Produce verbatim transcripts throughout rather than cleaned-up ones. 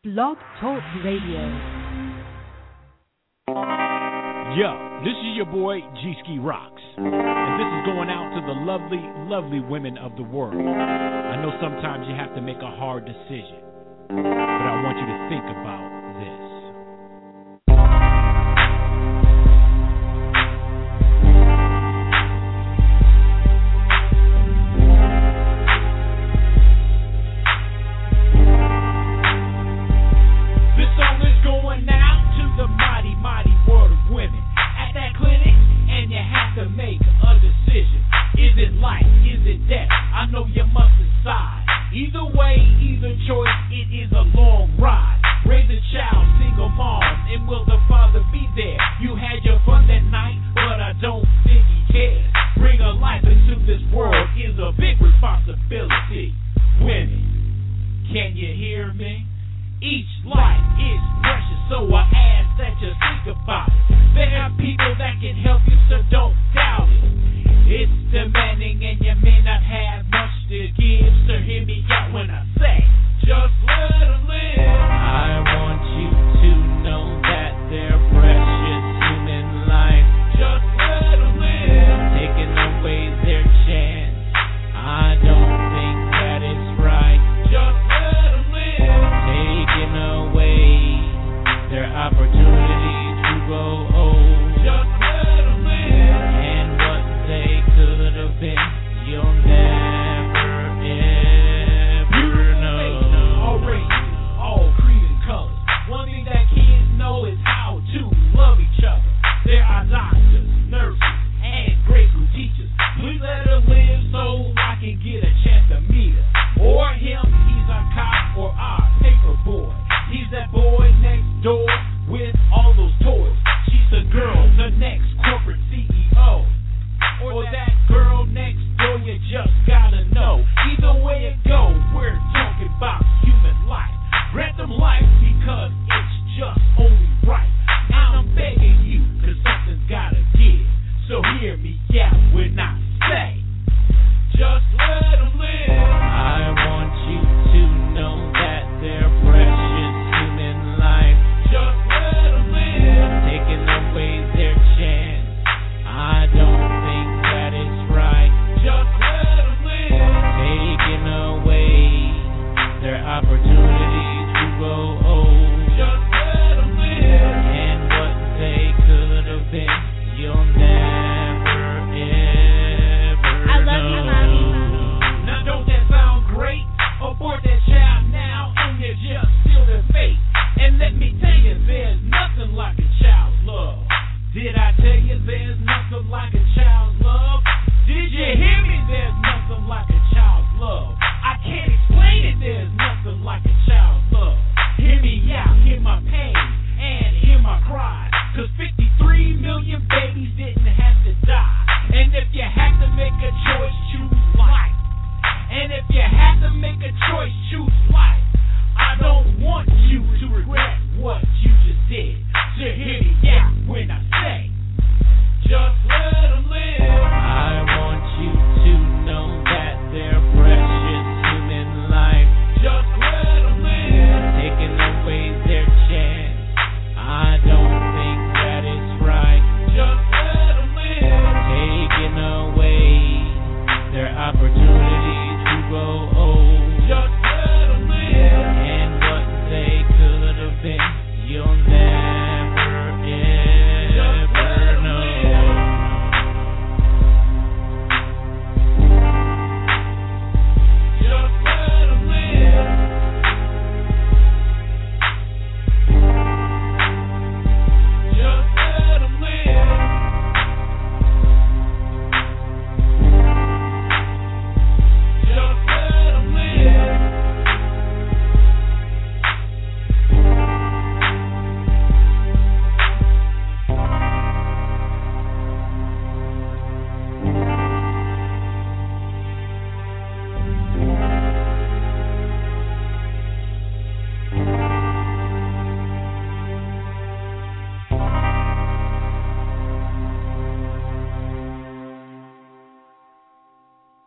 Blog Talk Radio. Yo, this is your boy G-Ski Rocks, and this is going out to the lovely, lovely women of the world. I know sometimes you have to make a hard decision, but I want you to think about this.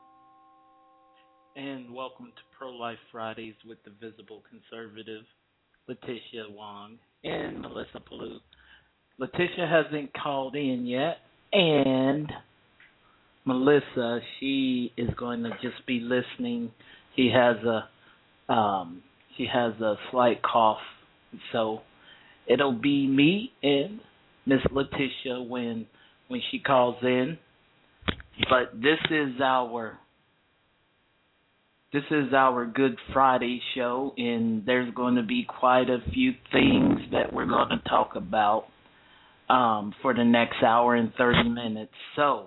And welcome to Pro-Life Fridays with the Visible Conservative. Letitia Wong and Melissa Palou. Letitia hasn't called in yet, and Melissa, she is going to just be listening. She has a um, she has a slight cough, so it'll be me and Miss Letitia when when she calls in. But this is our this is our Good Friday show, and there's going to be quite a few things that we're going to talk about um, for the next hour and thirty minutes. So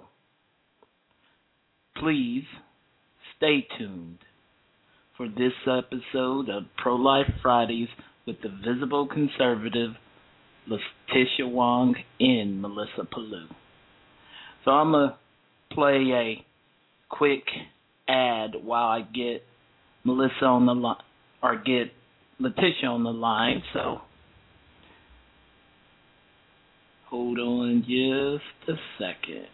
please stay tuned for this episode of Pro-Life Fridays with the Visible Conservative, Letitia Wong and Melissa Palou. So I'm going to play a quick ad while I get Melissa on the line, or get Letitia on the line. So hold on just a second.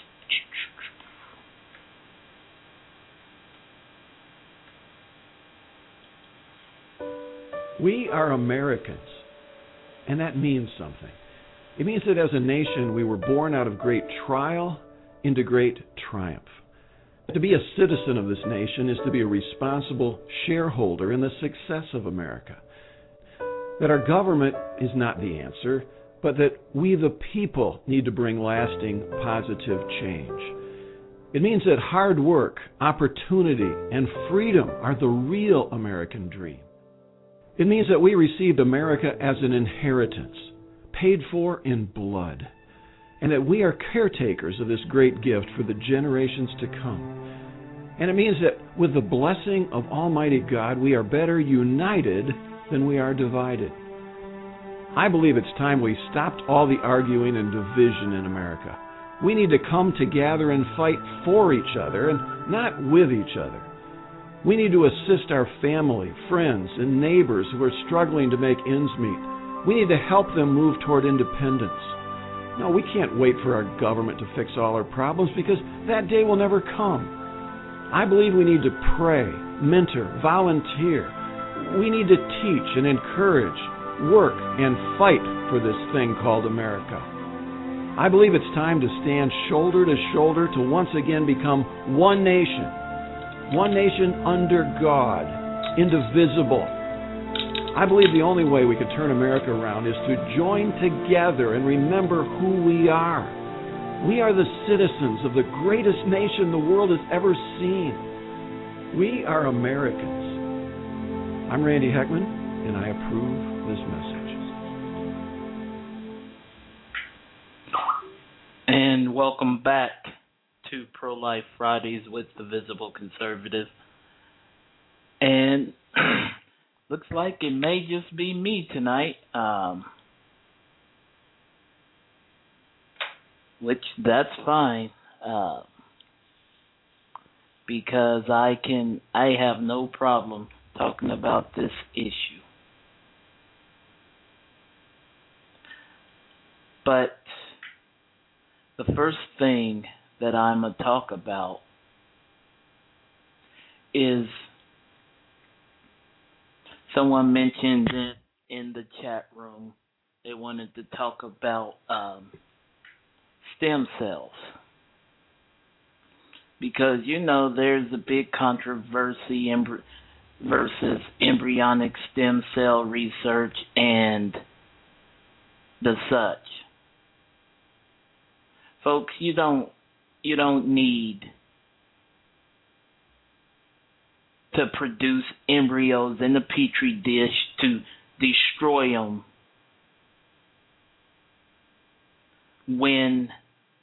We are Americans, and that means something. It means that as a nation, we were born out of great trial into great triumph. To be a citizen of this nation is to be a responsible shareholder in the success of America. That our government is not the answer, but that we the people need to bring lasting positive change. It means that hard work, opportunity, and freedom are the real American dream. It means that we received America as an inheritance, paid for in blood, and that we are caretakers of this great gift for the generations to come. And it means that with the blessing of Almighty God, we are better united than we are divided. I believe it's time we stopped all the arguing and division in America. We need to come together and fight for each other and not with each other. We need to assist our family, friends, and neighbors who are struggling to make ends meet. We need to help them move toward independence. No, we can't wait for our government to fix all our problems because that day will never come. I believe we need to pray, mentor, volunteer. We need to teach and encourage, work, and fight for this thing called America. I believe it's time to stand shoulder to shoulder to once again become one nation. One nation under God, indivisible. I believe the only way we can turn America around is to join together and remember who we are. We are the citizens of the greatest nation the world has ever seen. We are Americans. I'm Randy Heckman, and I approve this message. And welcome back to Pro-Life Fridays with the Visible Conservative. And looks like it may just be me tonight, um, which that's fine, uh, because I can I have no problem talking about this issue. But the first thing that I'm going to talk about is someone mentioned it in the chat room. They wanted to talk about um, stem cells. Because, you know, there's a big controversy embry- versus embryonic stem cell research and the such. Folks, you don't You don't need to produce embryos in a petri dish to destroy them when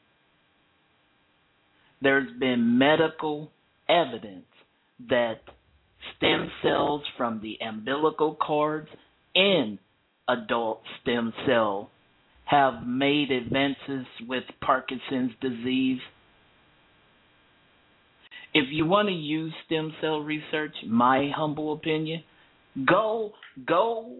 there's been medical evidence that stem cells from the umbilical cords and adult stem cell have made advances with Parkinson's disease. If you want to use stem cell research, my humble opinion, go go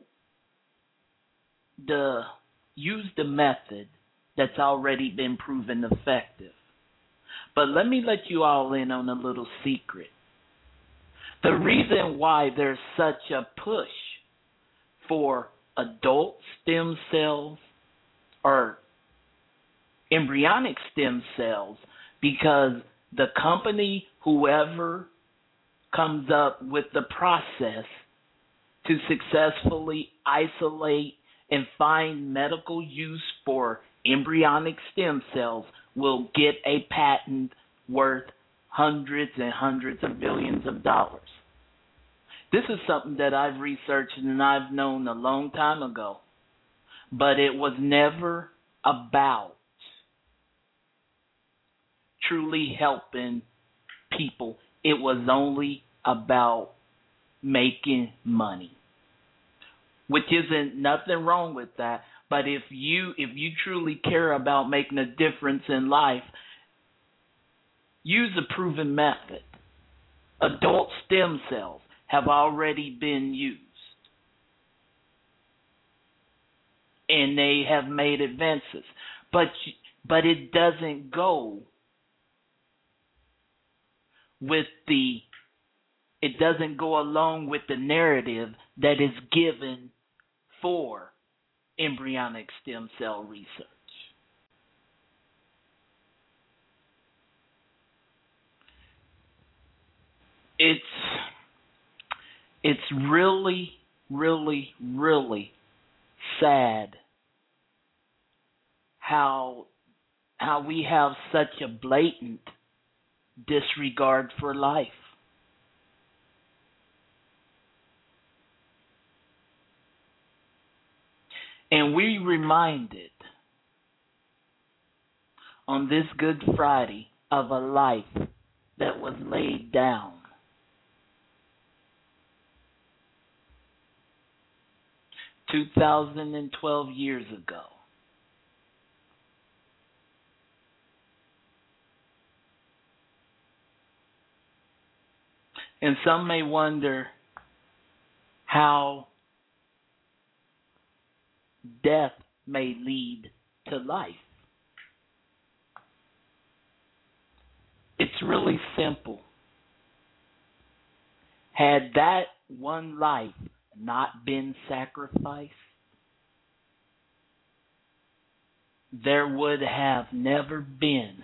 the use the method that's already been proven effective. But let me let you all in on a little secret. The reason why there's such a push for adult stem cells or embryonic stem cells because the company, whoever comes up with the process to successfully isolate and find medical use for embryonic stem cells, will get a patent worth hundreds and hundreds of billions of dollars. This is something that I've researched and I've known a long time ago, but it was never about truly helping people. It was only about making money, which isn't nothing wrong with that. But if you if you truly care about making a difference in life, use a proven method. Adult stem cells have already been used, and they have made advances. But but it doesn't go with the it doesn't go along with the narrative that is given for embryonic stem cell research. It's it's really, really, really sad how how we have such a blatant disregard for life. And we reminded on this Good Friday of a life that was laid down. two thousand twelve years ago. And some may wonder how death may lead to life. It's really simple. Had that one life not been sacrificed, there would have never been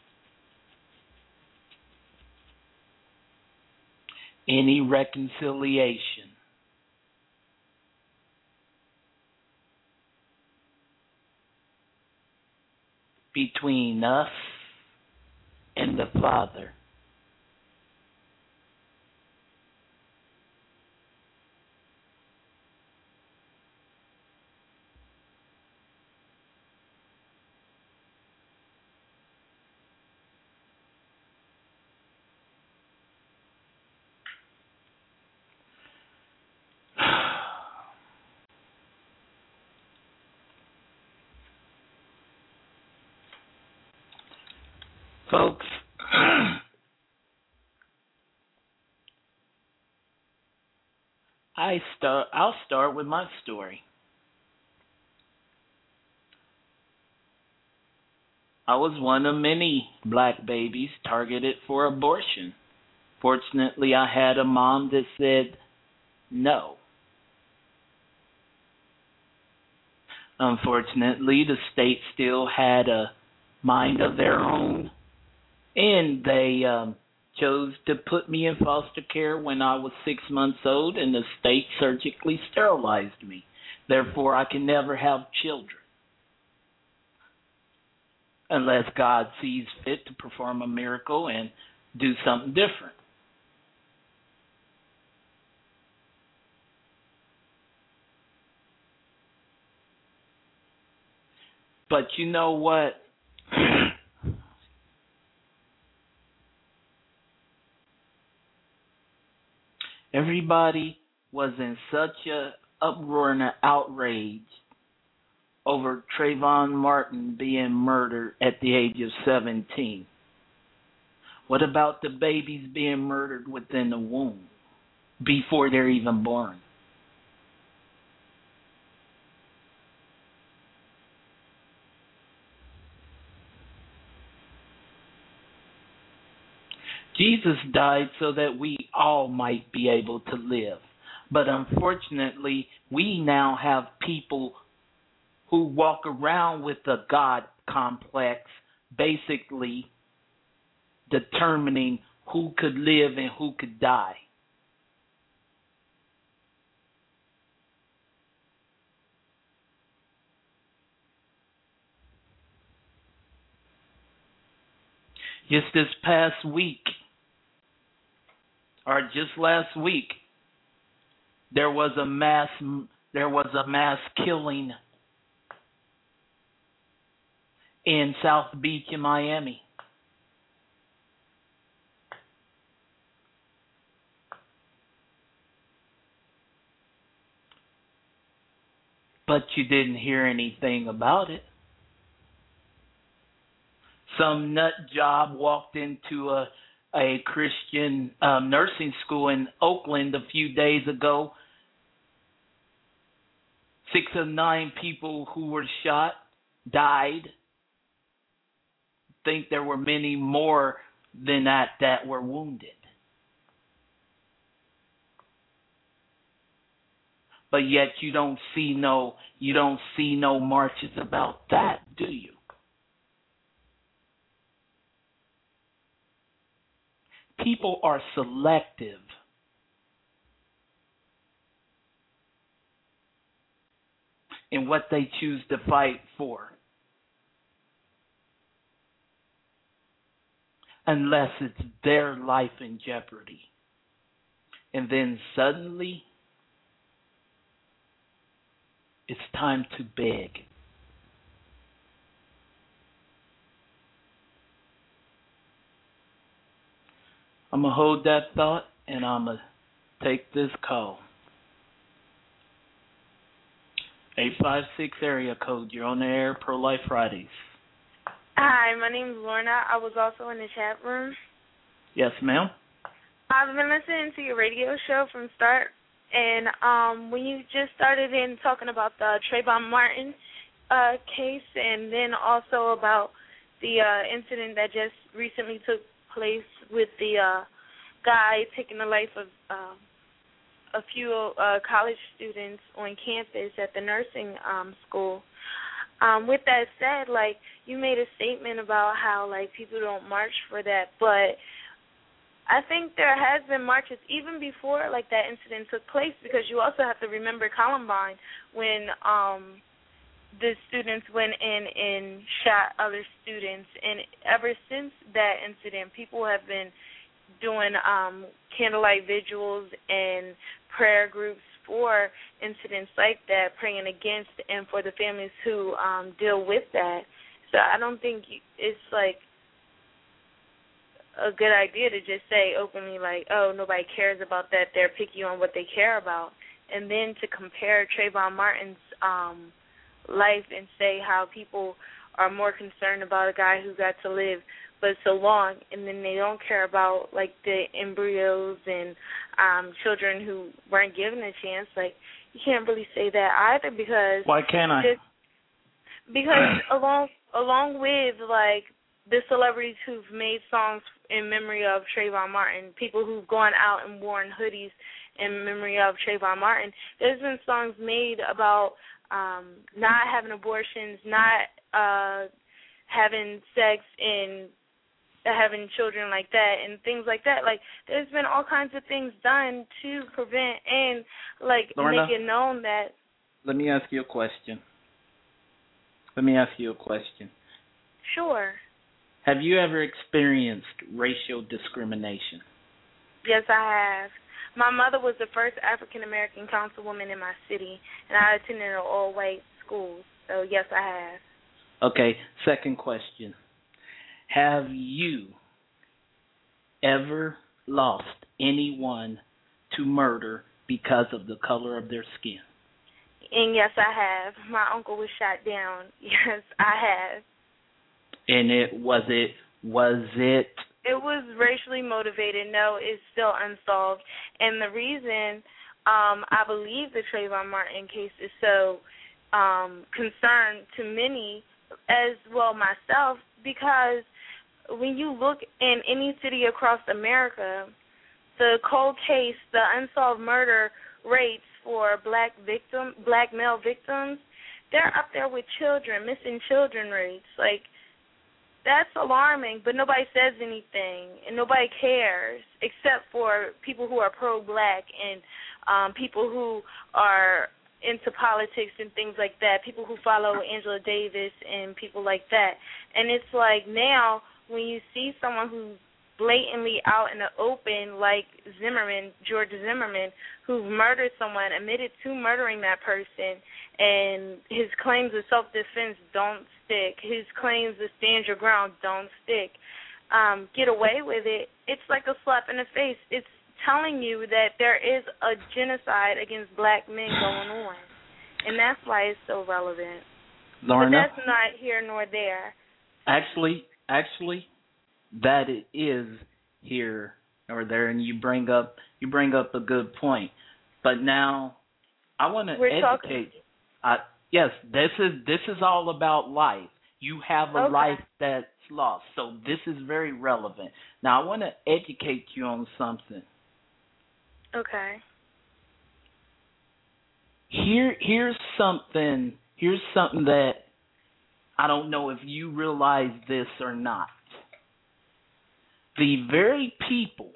any reconciliation between us and the Father. Folks, I start I'll start with my story. I was one of many black babies targeted for abortion. Fortunately, I had a mom that said no. Unfortunately, the state still had a mind of their own, and they um, chose to put me in foster care when I was six months old, and the state surgically sterilized me. Therefore, I can never have children unless God sees fit to perform a miracle and do something different. But you know what? Everybody was in such a uproar and an outrage over Trayvon Martin being murdered at the age of seventeen. What about the babies being murdered within the womb before they're even born? Jesus died so that we all might be able to live. But unfortunately, we now have people who walk around with a God complex, basically determining who could live and who could die. Just this past week, or just last week, there was a mass there was a mass killing in South Beach in Miami. But you didn't hear anything about it. Some nut job walked into a a Christian um, nursing school in Oakland a few days ago. Six of nine people who were shot died. I think there were many more than that that were wounded. But yet you don't see no you don't see no marches about that, do you? People are selective. In what they choose to fight for. Unless it's their life in jeopardy. And then suddenly, it's time to beg. I'm going to hold that thought and I'm going to take this call. eight five six area code. You're on the air, Pro-Life Fridays. Hi, my name's Lorna. I was also in the chat room. Yes, ma'am. I've been listening to your radio show from start, and um, when you just started in talking about the Trayvon Martin uh, case, and then also about the uh, incident that just recently took place with the uh, guy taking the life of uh, a few uh, college students on campus at the nursing um, school. Um, with that said, like, you made a statement about how, like, people don't march for that, but I think there has been marches even before, like, that incident took place, because you also have to remember Columbine when um, the students went in and shot other students, and ever since that incident, people have been doing um, candlelight vigils and prayer groups for incidents like that, praying against and for the families who um, deal with that. So I don't think it's like a good idea to just say openly like, oh, nobody cares about that, they're picky on what they care about, and then to compare Trayvon Martin's um, life and say how people are more concerned about a guy who got to live but so long, and then they don't care about, like, the embryos and um, children who weren't given a chance. Like, you can't really say that either, because... Why can't I? Just, because along along with, like, the celebrities who've made songs in memory of Trayvon Martin, people who've gone out and worn hoodies in memory of Trayvon Martin, there's been songs made about um, not having abortions, not uh, having sex, and having children like that and things like that. Like, there's been all kinds of things done to prevent and, like, Lorna, make it known that... Let me ask you a question. Let me ask you a question. Sure. Have you ever experienced racial discrimination? Yes, I have. My mother was the first African-American councilwoman in my city, and I attended an all-white school. So, yes, I have. Okay, second question. Have you ever lost anyone to murder because of the color of their skin? And yes, I have. My uncle was shot down. Yes, I have. And it was it was it It was racially motivated. No, it's still unsolved. And the reason um, I believe the Trayvon Martin case is so um, concerned to many, as well myself, because when you look in any city across America, the cold case, the unsolved murder rates for black victim, black male victims, they're up there with children, missing children rates. Like, that's alarming, but nobody says anything, and nobody cares, except for people who are pro-black and um, people who are into politics and things like that, people who follow Angela Davis and people like that. And it's like now when you see someone who's blatantly out in the open, like Zimmerman, George Zimmerman, who murdered someone, admitted to murdering that person, and his claims of self-defense don't stick. His claims of stand your ground don't stick. Um, get away with it. It's like a slap in the face. It's telling you that there is a genocide against black men going on, and that's why it's so relevant. Lorna, but that's not here nor there. Actually, actually, that it is here or there, and you bring up you bring up a good point. But now, I want to educate. Talking. Uh, yes, this is this is all about life. You have a okay. life that's lost, so this is very relevant. Now, I want to educate you on something. Okay. Here, here's something. Here's something that I don't know if you realize this or not. The very people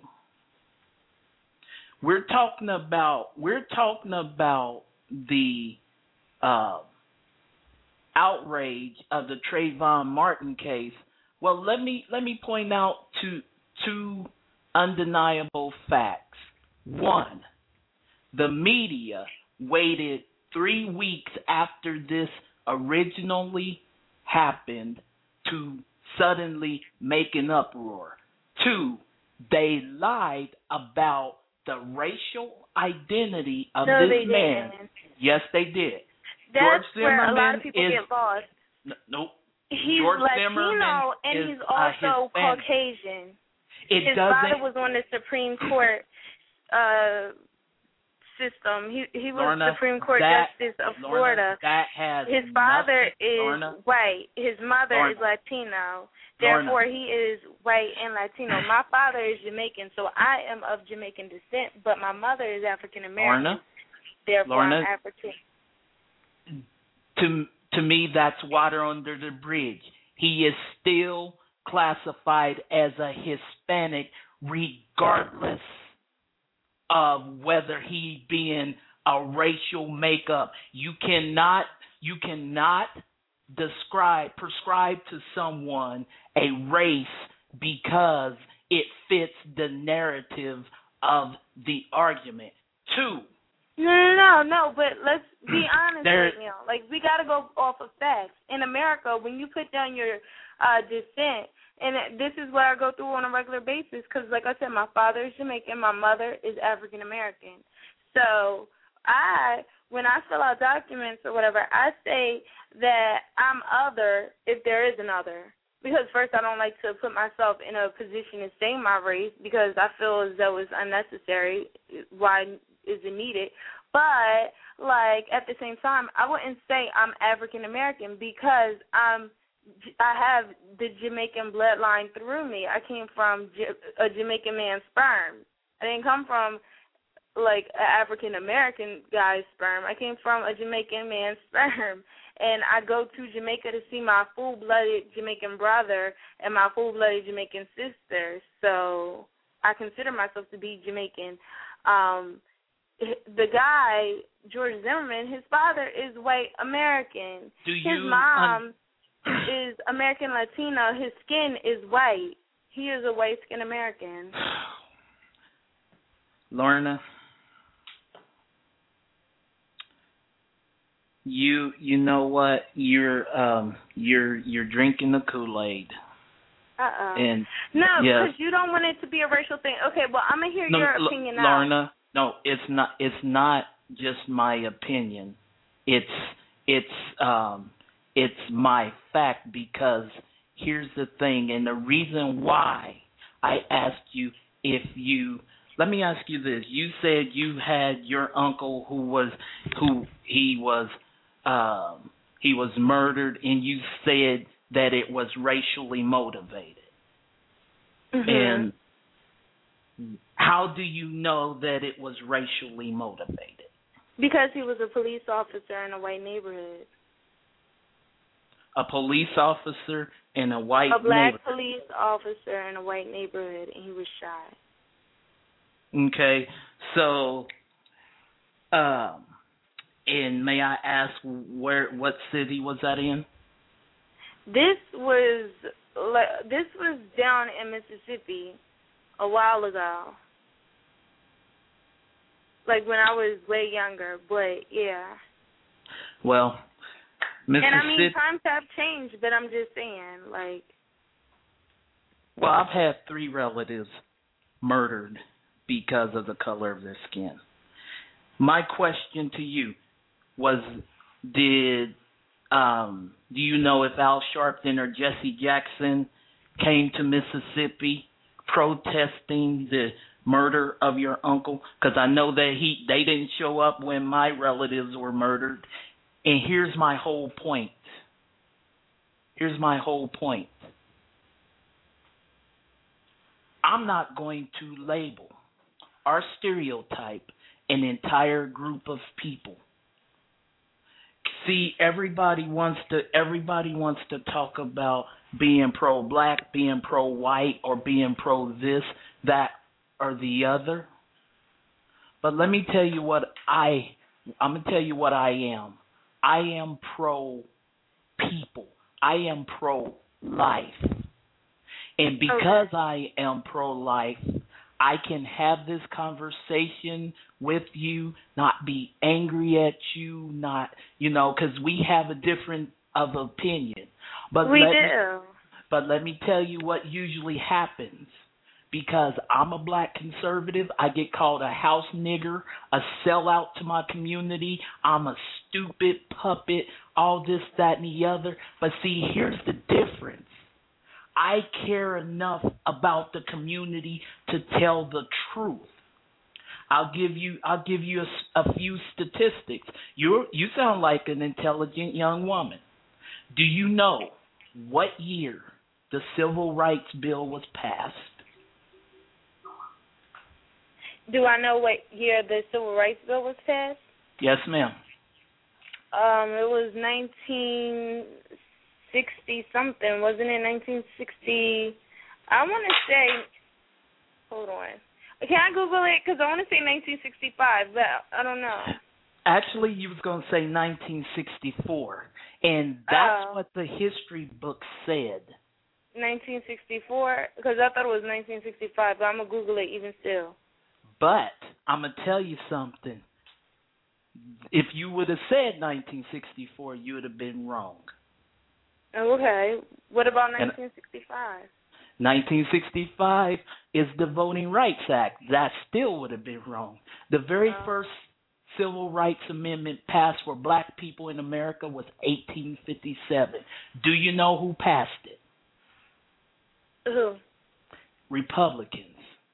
we're talking about, we're talking about the uh, outrage of the Trayvon Martin case. Well, let me let me point out two two undeniable facts. One, the media waited three weeks after this originally happened to suddenly make an uproar. Two, they lied about the racial identity of no, this they man. Didn't. Yes, they did. That's George where Zimmerman a lot of people is, get lost. No, nope. He's George Latino Zimmerman and is, he's also uh, Caucasian. It His doesn't. father was on the Supreme Court uh, system. He he was Lorna, Supreme Court that, Justice of Lorna, Florida. That has His father nothing, is Lorna, white. His mother Lorna, is Latino. Lorna. Therefore, he is white and Latino. My father is Jamaican, so I am of Jamaican descent, but my mother is African American. Therefore, Lorna, I'm African. To to me, that's water under the bridge. He is still classified as a Hispanic, regardless of whether he being a racial makeup. You cannot you cannot describe prescribe to someone a race because it fits the narrative of the argument. Two. No, no, no, no, but let's be honest There, right now. Like, we got to go off of facts. In America, when you put down your uh, descent, and this is what I go through on a regular basis, because, like I said, my father is Jamaican, my mother is African American. So I, when I fill out documents or whatever, I say that I'm other if there is an other. Because first, I don't like to put myself in a position to say my race because I feel as though it's unnecessary. Why is it needed? But, like, at the same time, I wouldn't say I'm African American because I'm I have the Jamaican bloodline through me. I came from a Jamaican man's sperm. I didn't come from, like, an African American guy's sperm. I came from a Jamaican man's sperm. And I go to Jamaica to see my full-blooded Jamaican brother and my full-blooded Jamaican sister. So I consider myself to be Jamaican. Um, the guy, George Zimmerman, his father is white American. Do you his mom un- is American Latino. His skin is white. He is a white-skinned American. Lorna, you you know what? You're um you're you're drinking the Kool-Aid. Uh-oh. And no, because yes. you don't want it to be a racial thing. Okay, well, I'm gonna hear no, your L- opinion now. Lorna, no, it's not. It's not just my opinion. It's it's um it's my fact because here's the thing, and the reason why I asked you if you. Let me ask you this. You said you had your uncle who was who he was um, he was murdered, and you said that it was racially motivated. Mm-hmm. And How do you know that it was racially motivated? Because he was a police officer in a white neighborhood. A police officer in a white neighborhood. A black police officer in a white neighborhood, and he was shot. Okay, so, um, and may I ask where, what city was that in? This was this was down in Mississippi a while ago, like when I was way younger. But yeah. Well, Mississippi. And I mean, times have changed, but I'm just saying, like. Well, I've had three relatives murdered because of the color of their skin. My question to you was, did um, do you know if Al Sharpton or Jesse Jackson came to Mississippi protesting the murder of your uncle? Because I know that he they didn't show up when my relatives were murdered. And here's my whole point. Here's my whole point. I'm not going to label or stereotype an entire group of people. See, everybody wants to everybody wants to talk about being pro-black, being pro-white, or being pro-this, that, or the other. But let me tell you what I I'm gonna tell you what I am. I am pro-people. I am pro-life. And because okay. I am pro-life, I can have this conversation with you, not be angry at you, not, you know, because we have a different of opinion. But we let do. Me, but let me tell you what usually happens. Because I'm a black conservative, I get called a house nigger, a sellout to my community. I'm a stupid puppet, all this, that, and the other. But see, here's the difference. I care enough about the community to tell the truth. I'll give you I'll give you a, a few statistics. You you sound like an intelligent young woman. Do you know what year the Civil Rights Bill was passed? Do I know what year the Civil Rights Bill was passed? Yes, ma'am. Um, it was nineteen sixty something, wasn't it? nineteen sixty. I want to say. Hold on. Can I Google it? Because I want to say nineteen sixty-five, but I don't know. Actually, you was going to say nineteen sixty-four, and that's oh. what the history book said. nineteen sixty-four? Because I thought it was nineteen sixty-five, but I'm going to Google it even still. But I'm going to tell you something. If you would have said nineteen sixty-four, you would have been wrong. Okay. What about nineteen sixty-five? nineteen sixty-five is the Voting Rights Act. That still would have been wrong. The very oh. first Civil Rights Amendment passed for black people in America was eighteen fifty-seven. Do you know who passed it? Who? Republicans.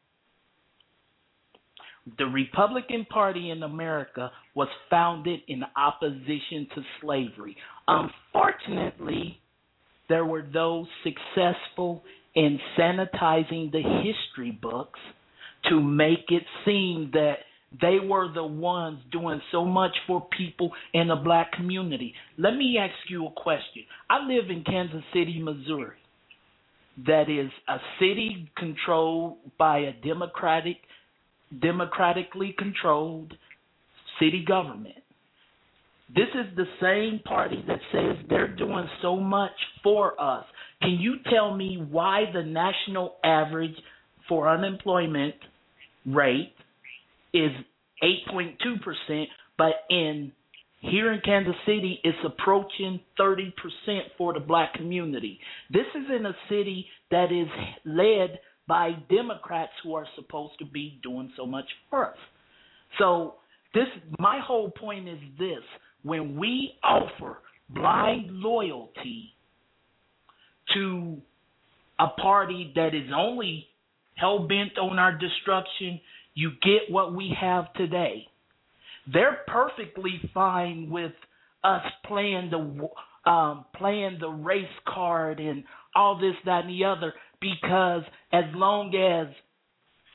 The Republican Party in America was founded in opposition to slavery. Unfortunately, there were those successful in sanitizing the history books to make it seem that they were the ones doing so much for people in the black community. Let me ask you a question. I live in Kansas City, Missouri. That is a city controlled by a democratic democratically controlled city government. This is the same party that says they're doing so much for us. Can you tell me why the national average for unemployment rate is eight point two percent, but in here in Kansas City it's approaching thirty percent for the black community? This is in a city that is led by Democrats who are supposed to be doing so much for us. So this, my whole point is this. When we offer blind loyalty to a party that is only hell-bent on our destruction, you get what we have today. They're perfectly fine with us playing the um, playing the race card and all this, that, and the other, because as long as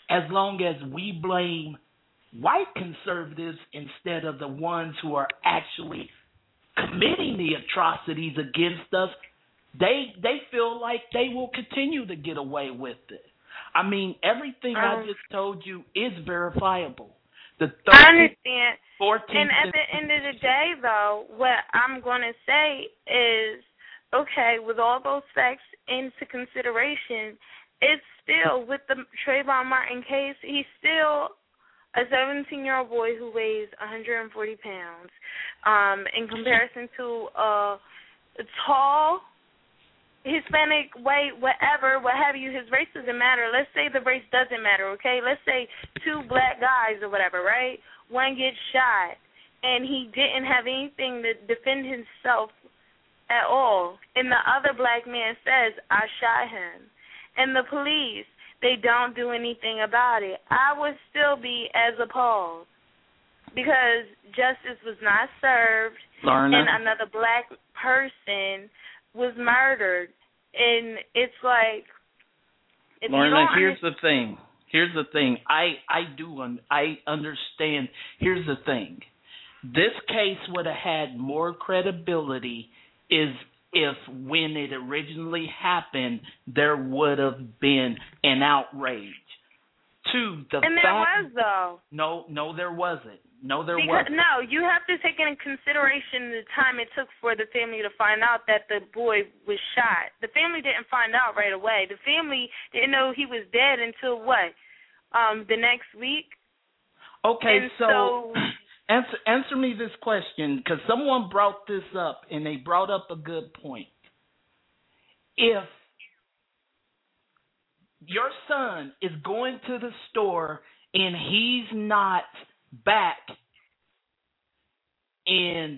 as long as we blame white conservatives instead of the ones who are actually committing the atrocities against us, they they feel like they will continue to get away with it. I mean, everything um, I just told you is verifiable. The I understand. fourteenth, and at the end of the day, though, what I'm going to say is, okay, with all those facts into consideration, it's still, with the Trayvon Martin case, he's still a seventeen-year-old boy who weighs one hundred forty pounds. Um, in comparison to a tall Hispanic, white, whatever, what have you, his race doesn't matter. Let's say the race doesn't matter, okay? Let's say two black guys or whatever, right? One gets shot, and he didn't have anything to defend himself at all. And the other black man says, I shot him. And the police, they don't do anything about it. I would still be as appalled because justice was not served, Lorna. and another black person was murdered. And it's like, if Lorna, you don't here's under- the thing. Here's the thing. I I do un- I understand. Here's the thing. This case would have had more credibility is if when it originally happened there would have been an outrage. Two, the and fact there was though. No, no, there wasn't. No, there because, wasn't. No, you have to take into consideration the time it took for the family to find out that the boy was shot. The family didn't find out right away. The family didn't know he was dead until what? Um, the next week? Okay, and so, so answer answer me this question, because someone brought this up, and they brought up a good point. If your son is going to the store and he's not back, and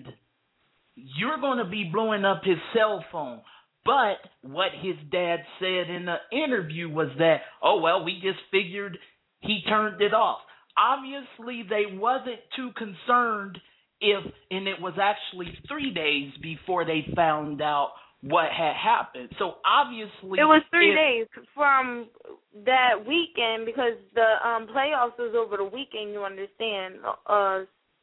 you're going to be blowing up his cell phone. But what his dad said in the interview was that, oh, well, we just figured he turned it off. Obviously, they wasn't too concerned if, and it was actually three days before they found out what had happened. So obviously, it was three if, days from that weekend because the um, playoffs was over the weekend. You understand? Uh,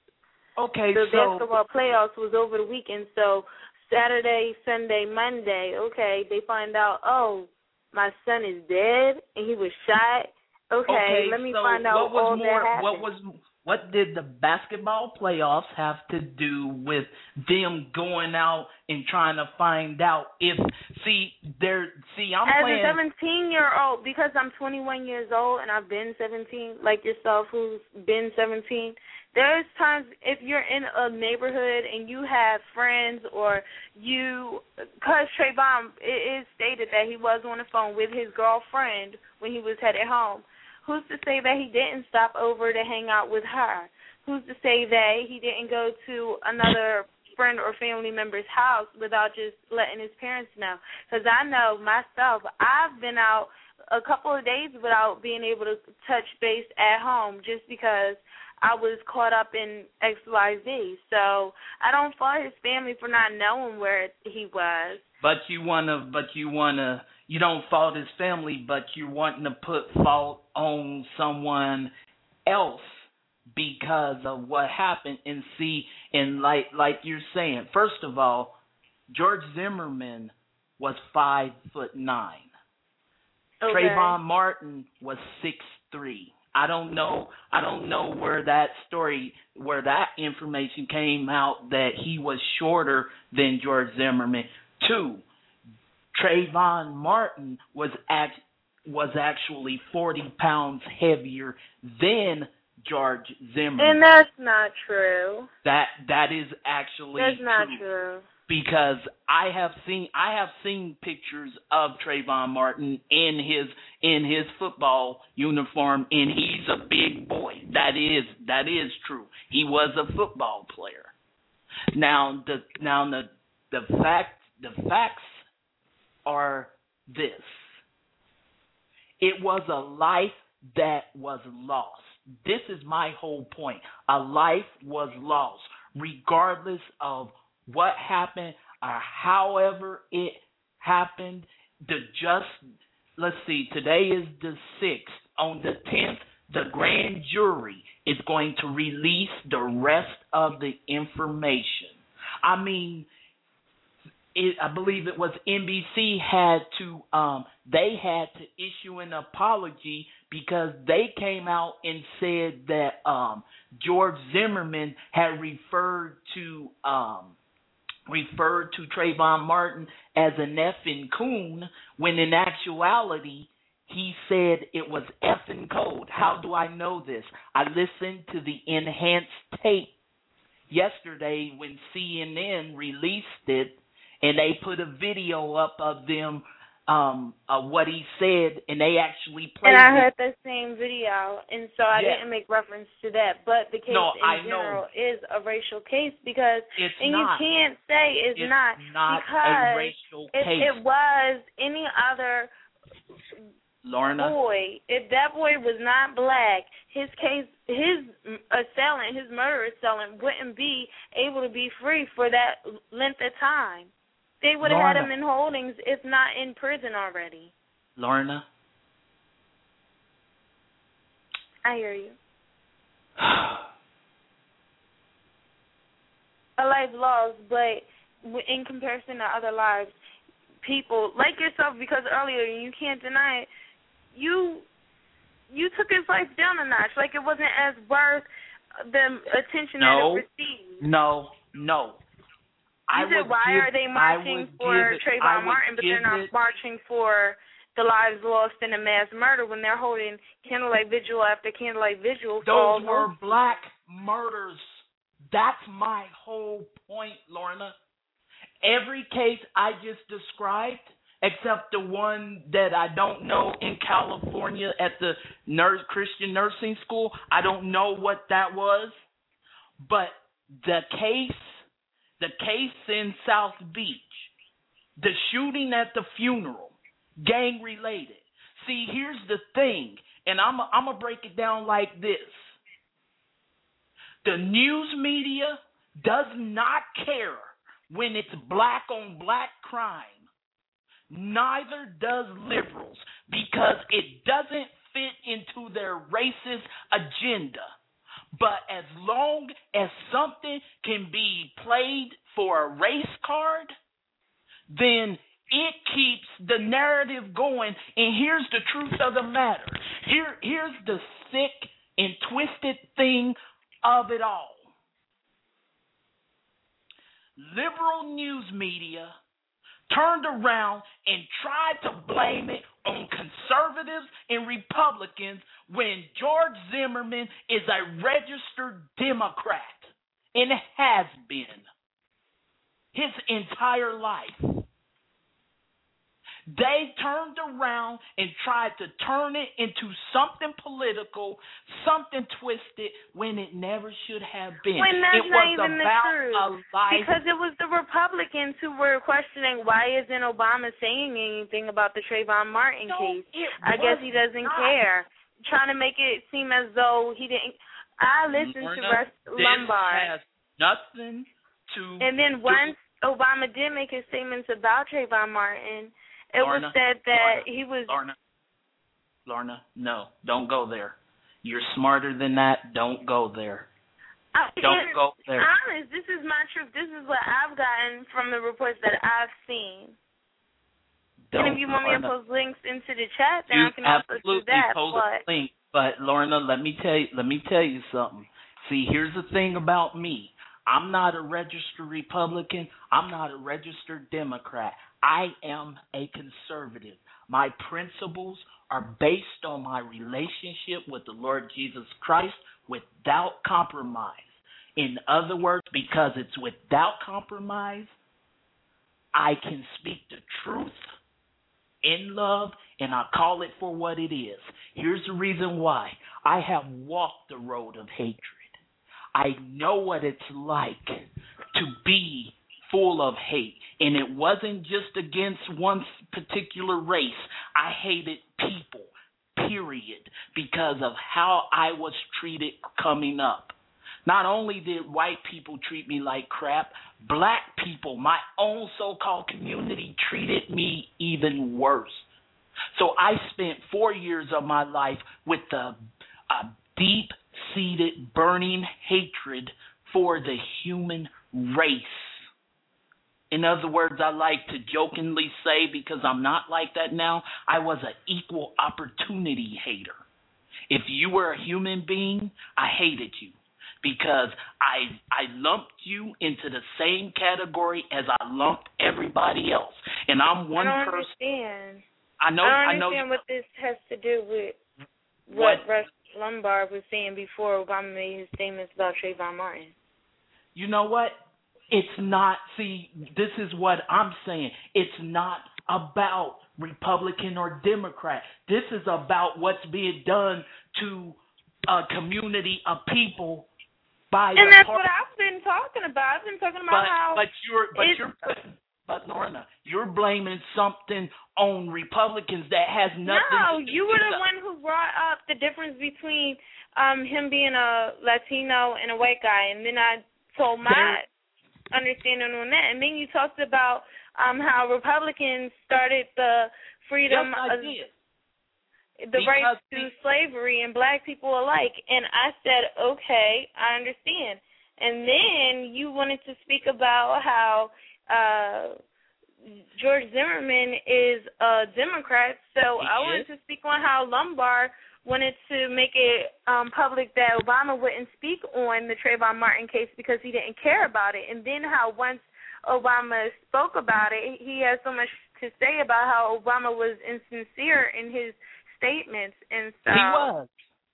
okay, the so basketball playoffs was over the weekend. So Saturday, Sunday, Monday. Okay, they find out. Oh, my son is dead and he was shot. Okay, okay let me so find out what was all more, that happened. What was what did the basketball playoffs have to do with them going out and trying to find out if see they're see I'm as playing a seventeen year old because I'm twenty-one years old and I've been seventeen like yourself who's been seventeen. There's times if you're in a neighborhood and you have friends or you, because Trayvon, it is stated that he was on the phone with his girlfriend when he was headed home. Who's to say that he didn't stop over to hang out with her? Who's to say that he didn't go to another friend or family member's house without just letting his parents know? Because I know myself, I've been out a couple of days without being able to touch base at home just because I was caught up in X Y Z. So I don't fault his family for not knowing where he was. But you wanna, but you wanna, you don't fault his family, but you're wanting to put fault on someone else because of what happened. And see, and like like you're saying, first of all, George Zimmerman was five foot nine. Okay. Trayvon Martin was six three. I don't know. I don't know where that story, where that information came out that he was shorter than George Zimmerman. Two, Trayvon Martin was act, was actually forty pounds heavier than George Zimmerman. And that's not true. That that is actually That's not true. true. Because I have seen I have seen pictures of Trayvon Martin in his in his football uniform, and he's a big boy. That is that is true. He was a football player. Now the now the the fact the facts are this. It was a life that was lost. This is my whole point. A life was lost, regardless of what happened or however it happened. The just let's see, today is the sixth. On the tenth, the grand jury is going to release the rest of the information. I mean, it, I believe it was N B C had to, um, they had to issue an apology because they came out and said that um, George Zimmerman had referred to um, referred to Trayvon Martin as an effing coon, when in actuality he said it was effing code. How do I know this? I listened to the enhanced tape yesterday when C N N released it, and they put a video up of them, um, of what he said, and they actually played it. And I heard the same video, and so I Yeah. didn't make reference to that. But the case No, in I general know. is a racial case because, It's and not. you can't say it's, It's not, not because a racial if case. it was any other Lorna, boy, if that boy was not black, his case, his assailant, his murder assailant wouldn't be able to be free for that length of time. They would have had Lorna. him in holdings, if not in prison already. Lorna, I hear you. A life lost, but in comparison to other lives, people like yourself, because earlier you can't deny it, you you took his life down a notch, like it wasn't as worth the attention No. that it received. no, no. I You said, would why give, are they I marching would for give it, I Trayvon would Martin, but give they're not it, marching for the lives lost in a mass murder when they're holding candlelight vigil after candlelight vigil for all Those were those? black murders. That's my whole point, Lorna. Every case I just described, except the one that I don't know in California at the nurse, Christian nursing school, I don't know what that was. But the case, the case in South Beach, the shooting at the funeral, gang related. See, here's the thing, and I'm I'm gonna break it down like this. The news media does not care when it's black on black crime. Neither does liberals, because it doesn't fit into their racist agenda. But as long as something can be played for a race card, then it keeps the narrative going. And here's the truth of the matter. Here, here's the sick and twisted thing of it all. Liberal news media turned around and tried to blame it on conservatives and Republicans when George Zimmerman is a registered Democrat and has been his entire life. They turned around and tried to turn it into something political, something twisted, when it never should have been. When that's it not was even the about truth. a life. Because it was the Republicans who were questioning, why isn't Obama saying anything about the Trayvon Martin No, case? it I guess was he doesn't not. care. Trying to make it seem as though he didn't. I listened Lorna, to Russ this Lombard. has nothing to And then once Obama did make his statements about Trayvon Martin, it Lorna, was said that Lorna, he was. Lorna, Lorna, no, don't go there. You're smarter than that. Don't go there. I, Don't go there. Honest, this is my truth. This is what I've gotten from the reports that I've seen. Don't, and if you want Lorna. me to post links into the chat, then You I can also do absolutely that. post But a link. But Lorna, let me tell you, let me tell you something. See, here's the thing about me. I'm not a registered Republican. I'm not a registered Democrat. I am a conservative. My principles are based on my relationship with the Lord Jesus Christ without compromise. In other words, because it's without compromise, I can speak the truth in love, and I call it for what it is. Here's the reason why. I have walked the road of hatred. I know what it's like to be full of hate. And it wasn't just against one particular race. I hated people, period, because of how I was treated coming up. Not only did white people treat me like crap, black people, my own so-called community, treated me even worse. So I spent four years of my life with a, a deep-seated, burning hatred for the human race. In other words, I like to jokingly say, because I'm not like that now, I was an equal opportunity hater. If you were a human being, I hated you because I I lumped you into the same category as I lumped everybody else. And I'm one I don't person. Understand. I know. I don't I know. understand what this has to do with what, what Rush Limbaugh was saying before Obama made his statements about Trayvon Martin. You know what? It's not. See, this is what I'm saying. It's not about Republican or Democrat. This is about what's being done to a community of people by and the that's part- what I've been talking about. I've been talking about but, how. But you're, but it's, you're, but Lorna, you're blaming something on Republicans that has nothing. No, to do you were with the one who brought up the difference between um, him being a Latino and a white guy, and then I told my there, understanding on that, and then you talked about um, how Republicans started the freedom yes, I of did. the because rights to the, slavery and black people alike, and I said, okay, I understand. And then you wanted to speak about how uh, George Zimmerman is a Democrat, so he I is? wanted to speak on how Lombard wanted to make it um, public that Obama wouldn't speak on the Trayvon Martin case because he didn't care about it, and then how once Obama spoke about it, he has so much to say about how Obama was insincere in his statements and so he was.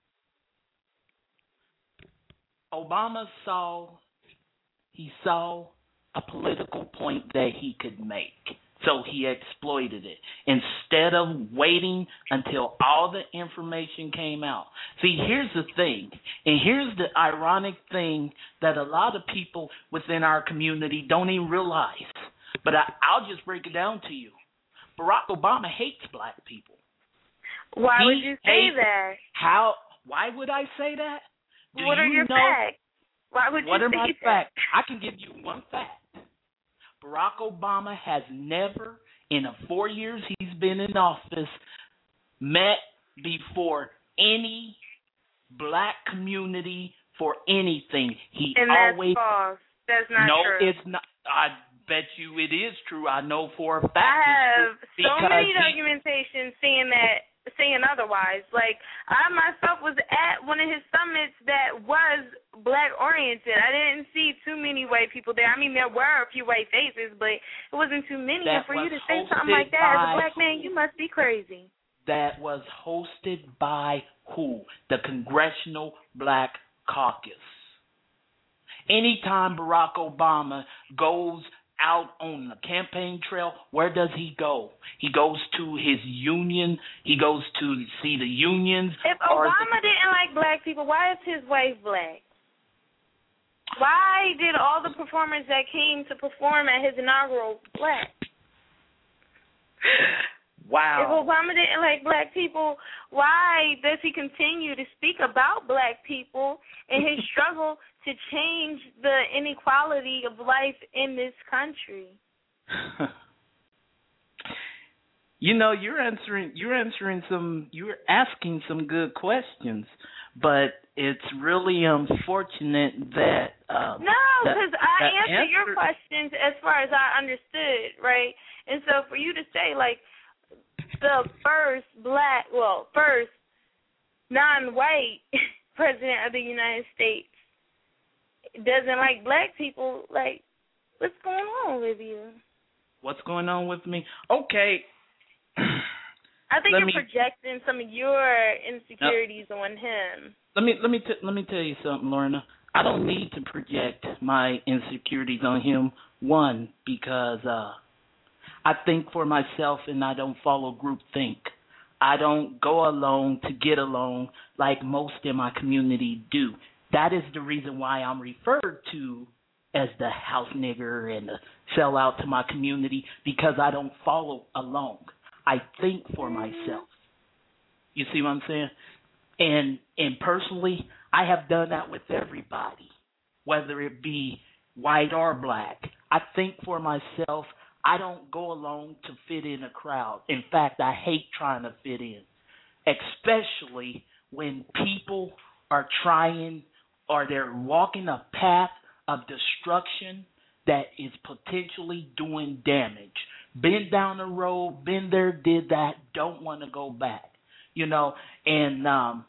Obama saw he saw a political point that he could make, so he exploited it instead of waiting until all the information came out. See, here's the thing, and here's the ironic thing that a lot of people within our community don't even realize. But I, I'll just break it down to you. Barack Obama hates black people. Why he would you say hates, that? How? Why would I say that? Do what are you your know, facts? Why would what you are say my that? facts? I can give you one fact. Barack Obama has never, in the four years he's been in office, met before any black community for anything. He and that's always false. That's not no, true. it's not. I bet you it is true. I know for a fact. I have it's so true many he, documentation saying that, saying otherwise. Like I myself was at one of his summits that was black oriented. I didn't see too many white people there. I mean, there were a few white faces, but it wasn't too many. And for you to say something like that as a black man, you must be crazy. That was hosted by who? The Congressional Black Caucus. Anytime Barack Obama goes out on the campaign trail, where does he go? He goes to his union. He goes to see the unions. If Obama the, didn't like black people, why is his wife black? Why did all the performers that came to perform at his inaugural black? Wow. If Obama didn't like black people, why does he continue to speak about black people and his struggle to change the inequality of life in this country? You know, you're answering you're answering some you're asking some good questions, but it's really unfortunate that uh, no, because I answered answer, your questions as far as I understood, right? And so for you to say like the first black, well, first non-white president of the United States doesn't like black people, like, what's going on with you? What's going on with me? Okay. I think let you're me, projecting some of your insecurities no, on him. Let me let me t- let me tell you something, Lorna. I don't need to project my insecurities on him. One, because uh, I think for myself and I don't follow groupthink. I don't go alone to get along like most in my community do. That is the reason why I'm referred to as the house nigger and the sellout to my community, because I don't follow along. I think for myself. You see what I'm saying? And and personally, I have done that with everybody, whether it be white or black. I think for myself. I don't go along to fit in a crowd. In fact, I hate trying to fit in, especially when people are trying or they're walking a path of destruction that is potentially doing damage. Been down the road, been there, did that, don't want to go back. You know, and um,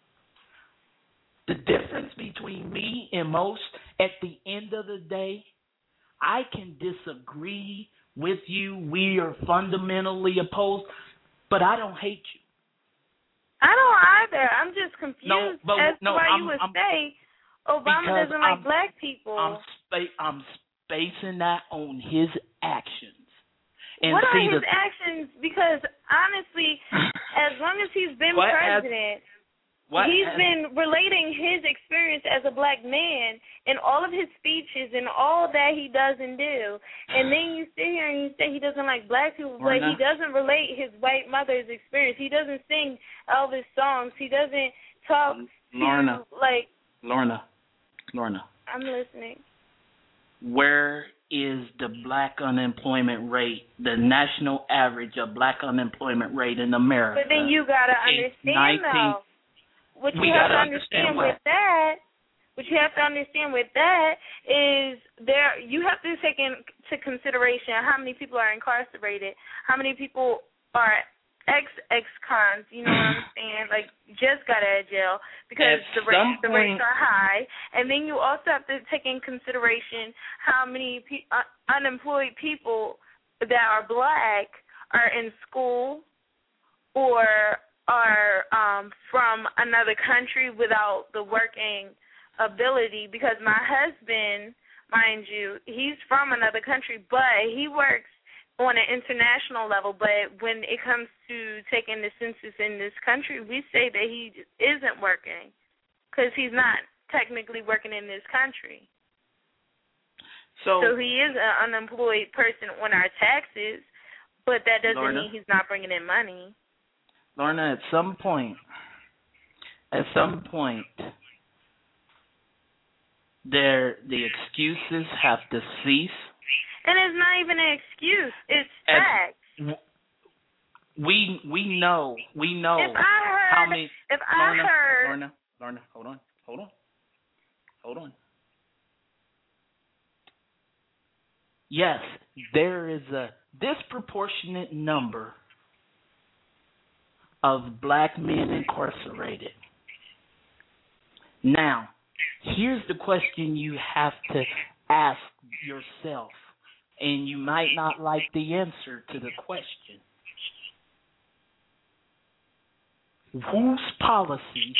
the difference between me and most, at the end of the day, I can disagree with you. We are fundamentally opposed, but I don't hate you. I don't either. I'm just confused no, but, as no, to why I'm, you would I'm, say Obama doesn't like I'm, black people. I'm, spa- I'm spacing that on his actions. And what see are his the, actions? Because honestly, as long as he's been what president, has, what he's has, been relating his experience as a black man in all of his speeches and all that he does and do. And then you sit here and you say he doesn't like black people, but he doesn't relate his white mother's experience. He doesn't sing Elvis songs. He doesn't talk Lorna, to, like... Lorna, Lorna. I'm listening. Where is the black unemployment rate, the national average of black unemployment rate in America? But then you got to understand, though, what you have to understand with that, what you have to understand with that is there, you have to take into consideration how many people are incarcerated, how many people are ex-ex-cons, you know what I'm saying, like just got out of jail because the rates, the rates are high. And then you also have to take in consideration how many pe- uh, unemployed people that are black are in school or are um, from another country without the working ability, because my husband, mind you, he's from another country, but he works on an international level, but when it comes to taking the census in this country, we say that he isn't working because he's not technically working in this country. So, so he is an unemployed person on our taxes, but that doesn't Lorna, mean he's not bringing in money. Lorna, at some point, at some point, there the excuses have to cease. And it's not even an excuse. It's facts. We we know we know if I heard, how many. If I Lorna, heard, Lorna, Lorna, hold on, hold on, hold on. Yes, there is a disproportionate number of black men incarcerated. Now, here's the question you have to ask yourself. And you might not like the answer to the question. Whose policies,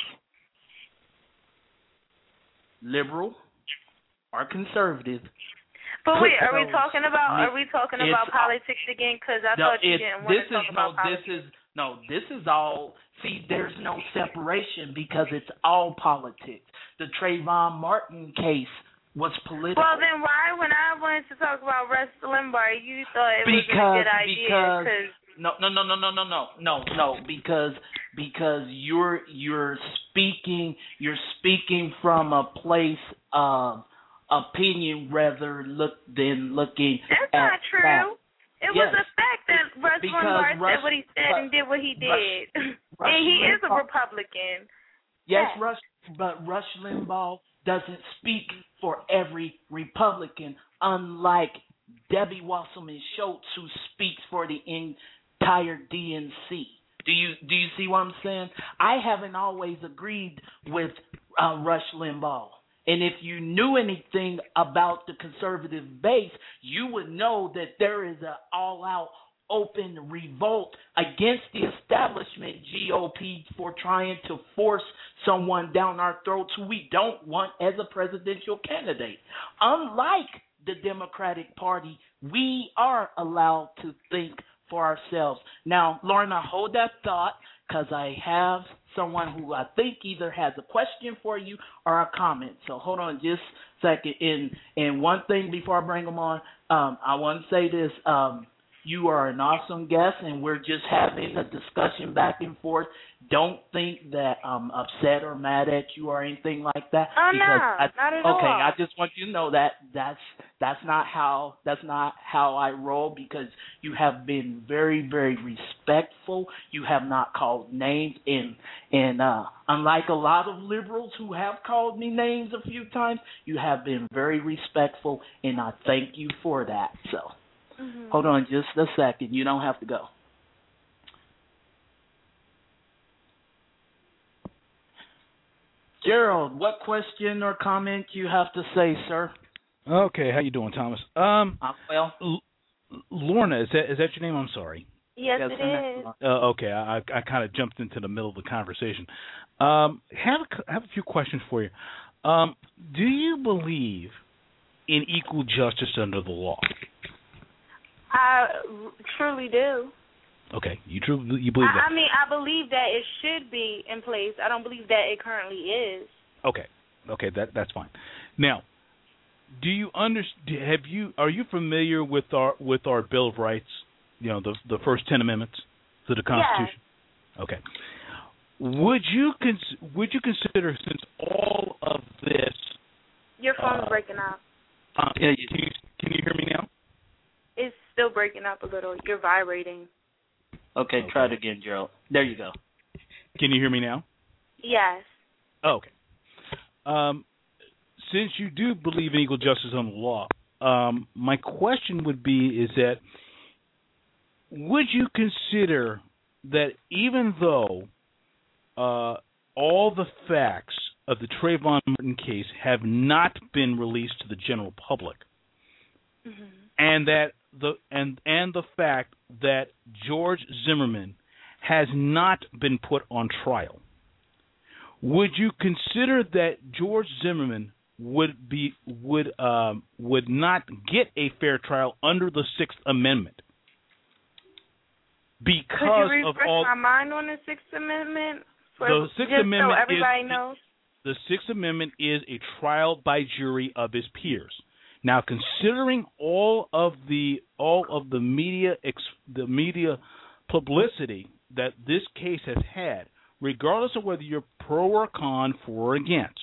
liberal or conservative? But wait, are we talking about are we talking about politics again? Because I thought you didn't want to talk about politics. This is no, this is all. See, there's no separation because it's all politics. The Trayvon Martin case was political. Well, then why, when I wanted to talk about Rush Limbaugh, you thought it because, was a good idea? Because cause no, no, no, no, no, no, no, no, no. Because because you're you're speaking you're speaking from a place of opinion rather look than looking. That's at not true. fact. It yes. was a fact that Rush Limbaugh said what he said uh, and did what he did, Rush, Rush and he Limbaugh, is a Republican. Yes, yes. Rush, but Rush Limbaugh doesn't speak for every Republican, unlike Debbie Wasserman Schultz, who speaks for the entire D N C. Do you do you see what I'm saying? I haven't always agreed with uh, Rush Limbaugh. And if you knew anything about the conservative base, you would know that there is an all-out open revolt against the establishment G O P for trying to force someone down our throats who we don't want as a presidential candidate. Unlike the Democratic Party, we are allowed to think for ourselves. Now, Lorna, hold that thought, because I have someone who I think either has a question for you or a comment. So hold on just a second. And, and one thing before I bring them on, um, I want to say this. Um, You are an awesome guest, and we're just having a discussion back and forth. Don't think that I'm upset or mad at you or anything like that. Oh because no, I, not at okay, all. Okay, I just want you to know that that's that's not how that's not how I roll, because you have been very, very respectful. You have not called names, and and uh, unlike a lot of liberals who have called me names a few times, you have been very respectful, and I thank you for that. So. Mm-hmm. Hold on just a second. You don't have to go. Gerald, what question or comment you have to say, sir? Okay, how you doing, Thomas? Um, I'm well. L- Lorna, is that is that your name? I'm sorry. Yes, yes it is. Uh, okay, I I kind of jumped into the middle of the conversation. Um, have a, have a few questions for you. Um, do you believe in equal justice under the law? I truly do. Okay, you truly you believe I, that? I mean, I believe that it should be in place. I don't believe that it currently is. Okay, okay, that that's fine. Now, do you understand? Have you are you familiar with our with our Bill of Rights? You know, the the first ten amendments to the Constitution. Yes. Okay. Would you cons- would you consider, since all of this? Your phone's uh, breaking up. Uh, can you can you hear me now? It's still breaking up a little. You're vibrating. Okay, okay, try it again, Gerald. There you go. Can you hear me now? Yes. Oh, okay. Um, since you do believe in equal justice under the law, um, my question would be is that would you consider that even though uh, all the facts of the Trayvon Martin case have not been released to the general public, mm-hmm. and that the and and the fact that George Zimmerman has not been put on trial, would you consider that George Zimmerman would be would um, would not get a fair trial under the Sixth Amendment because Could you of refresh all my mind on the Sixth Amendment? For, the Sixth just Amendment so everybody is, knows. The Sixth Amendment is a trial by jury of his peers. Now, considering all of the all of the media ex, the media publicity that this case has had, regardless of whether you're pro or con, for or against,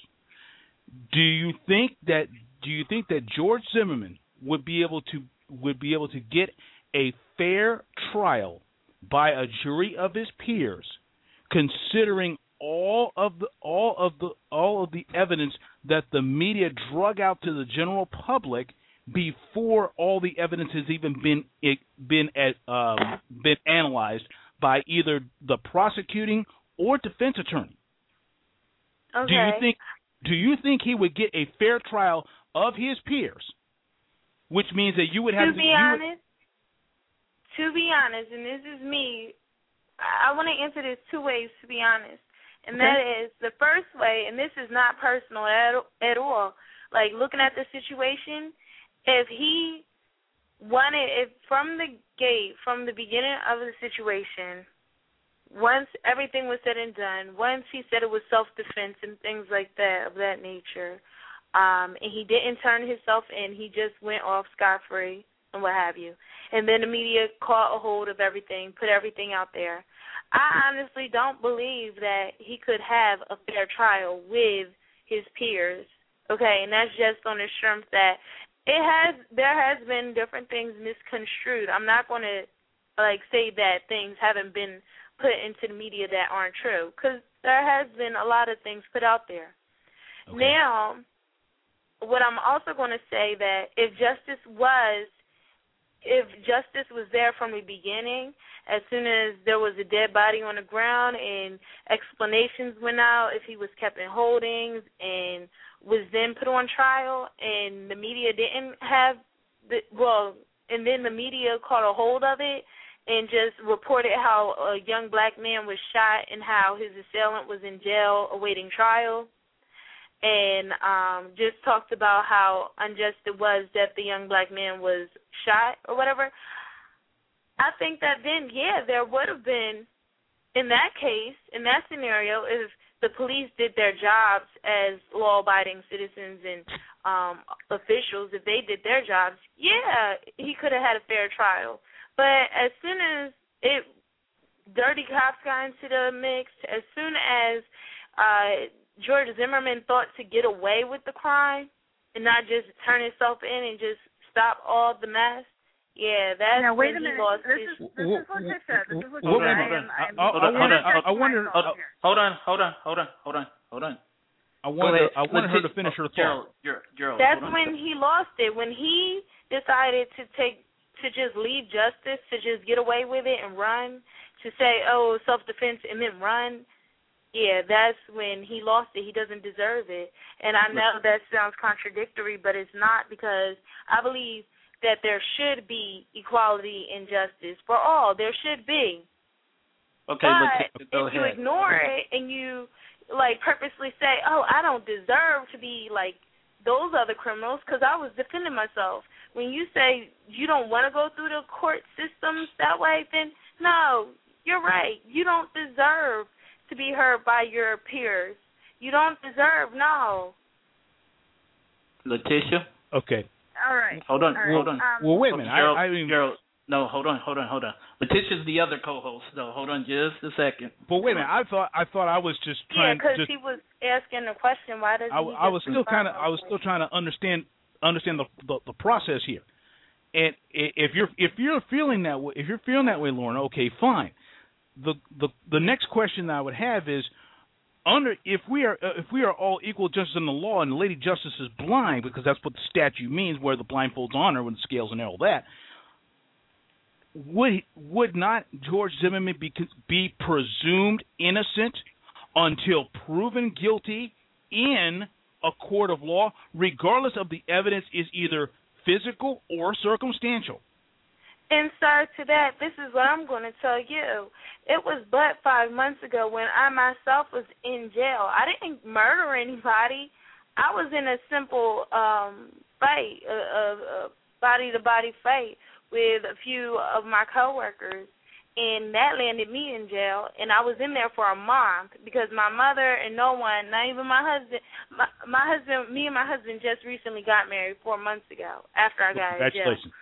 do you think that do you think that George Zimmerman would be able to would be able to get a fair trial by a jury of his peers, considering all of the all of the all of the evidence that the media drug out to the general public before all the evidence has even been it, been at, um, been analyzed by either the prosecuting or defense attorney? Okay. Do you think do you think he would get a fair trial of his peers, which means that you would have to to be you honest? Would, to be honest, and this is me, I want to answer this two ways. To be honest. And okay. that is the first way, and this is not personal at, at all. Like, looking at the situation, if he wanted, if from the gate, from the beginning of the situation, once everything was said and done, once he said it was self-defense and things like that, of that nature, um, and he didn't turn himself in, he just went off scot-free and what have you. And then the media caught a hold of everything, put everything out there. I honestly don't believe that he could have a fair trial with his peers, okay? And that's just on the strength that it has, there has been different things misconstrued. I'm not going to, like, say that things haven't been put into the media that aren't true, because there has been a lot of things put out there. Okay. Now, what I'm also going to say that if justice was, if justice was there from the beginning, as soon as there was a dead body on the ground and explanations went out, if he was kept in holdings and was then put on trial, and the media didn't have the, well, and then the media caught a hold of it and just reported how a young black man was shot and how his assailant was in jail awaiting trial, and um, just talked about how unjust it was that the young black man was shot or whatever, I think that then, yeah, there would have been, in that case, in that scenario, if the police did their jobs as law-abiding citizens and um, officials, if they did their jobs, yeah, he could have had a fair trial. But as soon as it, dirty cops got into the mix, as soon as uh, George Zimmerman thought to get away with the crime and not just turn himself in and just stop all the mess, yeah, that's now, wait when a minute. he lost this his... Is, this is Letitia. This is Letitia. Hold on, I hold am, I am, hold on, hold on, I wonder. Hold on, hold on, hold on, hold on, hold on. I wanted, I wanted her to finish her Gerald, thought. Gerald, Gerald, That's when he lost it. When he decided to take to just leave justice, to just get away with it and run, to say, oh, self-defense and then run, yeah, that's when he lost it. He doesn't deserve it. And I know that sounds contradictory, but it's not, because I believe that there should be equality and justice for all. There should be. Okay, but but go if you ahead. ignore it and you like purposely say, oh, I don't deserve to be like those other criminals because I was defending myself. When you say you don't want to go through the court systems that way, then no, you're right. You don't deserve to be heard by your peers. You don't deserve, no. Letitia? Okay. All right. Hold on, All right. hold on. Um, Well, wait a minute. Gerald, I, I mean, Gerald, no, hold on, hold on, hold on. Letitia's the other co-host, though. Hold on just a second. but wait a minute. I thought, I thought I was just Yeah, trying. because just, he was asking a question. Why does I, he I was just still kind of, respond I was still trying to understand, understand the, the the process here. And i- if you're if you're feeling that way, if you're feeling that way, Lorna, okay, fine. The the the next question that I would have is, under if we are uh, if we are all equal justice in the law and Lady Justice is blind, because that's what the statute means, where the blindfold's on her when the scales and all that, would would not George Zimmerman be be presumed innocent until proven guilty in a court of law, regardless of the evidence is either physical or circumstantial? And sir, to that, this is what I'm going to tell you. It was but five months ago when I myself was in jail. I didn't murder anybody. I was in a simple um, fight, a, a, a body-to-body fight with a few of my coworkers, and that landed me in jail. And I was in there for a month because my mother and no one, not even my husband, my, my husband, me and my husband just recently got married four months ago after I got out of jail. Congratulations.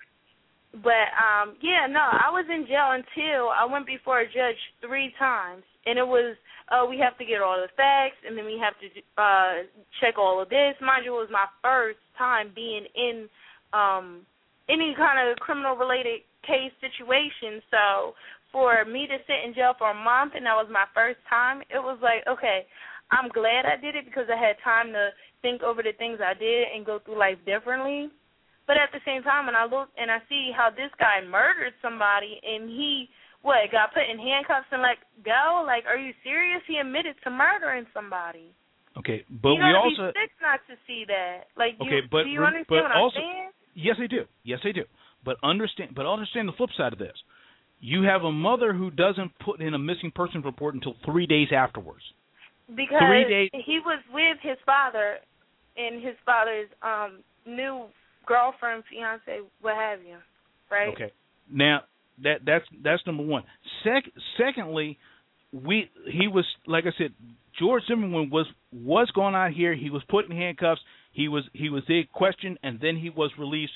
But, um, yeah, no, I was in jail until I went before a judge three times. And it was, oh, we have to get all the facts, and then we have to uh, check all of this. Mind you, it was my first time being in um, any kind of criminal-related case situation. So for me to sit in jail for a month, and that was my first time, it was like, okay, I'm glad I did it because I had time to think over the things I did and go through life differently. But at the same time, when I look and I see how this guy murdered somebody and he, what, got put in handcuffs and let go? Like, are you serious? He admitted to murdering somebody. Okay, but you we gotta also be sick not to see that. Like, okay, you, but do you but understand what also, I'm saying? Yes, I do. Yes, I do. But understand, but understand the flip side of this. You have a mother who doesn't put in a missing person report until three days afterwards. Because three days. he was with his father and his father's um, new girlfriend, fiance, what have you, right? Okay. Now that that's that's number one. Sec, secondly, we he was like I said, George Zimmerman was was going out here. He was put in handcuffs. He was he was there questioned, and then he was released.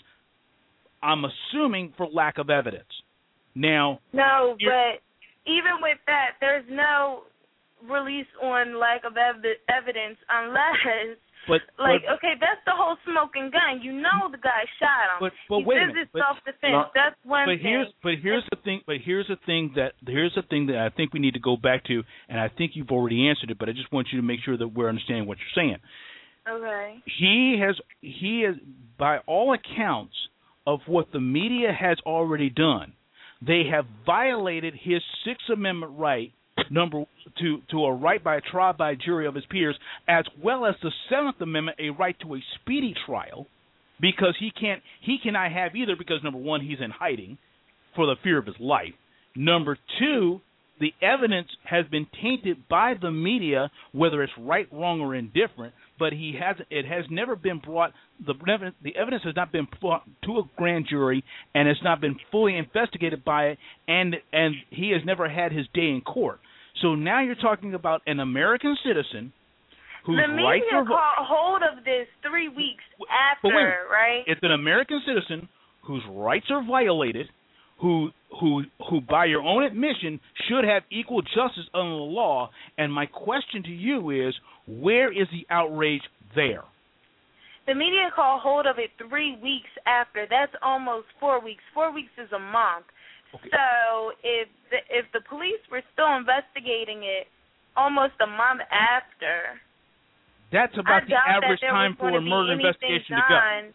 I'm assuming for lack of evidence. Now, no, but even with that, there's no release on lack of ev- evidence unless. But, like, but, okay, that's the whole smoking gun. You know the guy shot him. But, but he wait says a minute. it's But, self-defense. no, that's one but thing. here's but here's the thing. But here's the thing that here's the thing that I think we need to go back to, and I think you've already answered it. But I just want you to make sure that we're understanding what you're saying. Okay. He has he has by all accounts of what the media has already done, they have violated his Sixth Amendment right. Number to to a right by a trial by a jury of his peers, as well as the Seventh Amendment, a right to a speedy trial, because he can't he cannot have either because number one, he's in hiding for the fear of his life. Number two, the evidence has been tainted by the media, whether it's right, wrong, or indifferent. But he has it has never been brought the the evidence has not been brought to a grand jury and has not been fully investigated by it, and and he has never had his day in court. So now you're talking about an American citizen whose the media rights are caught hold of this three weeks after, but wait, right? It's an American citizen whose rights are violated, who who who by your own admission should have equal justice under the law. And my question to you is, where is the outrage there? The media caught hold of it three weeks after. That's almost four weeks. Four weeks is a month. Okay. So if the, if the police were still investigating it almost a month after, that's about I the doubt average that there time was for a going to be murder anything investigation to go. done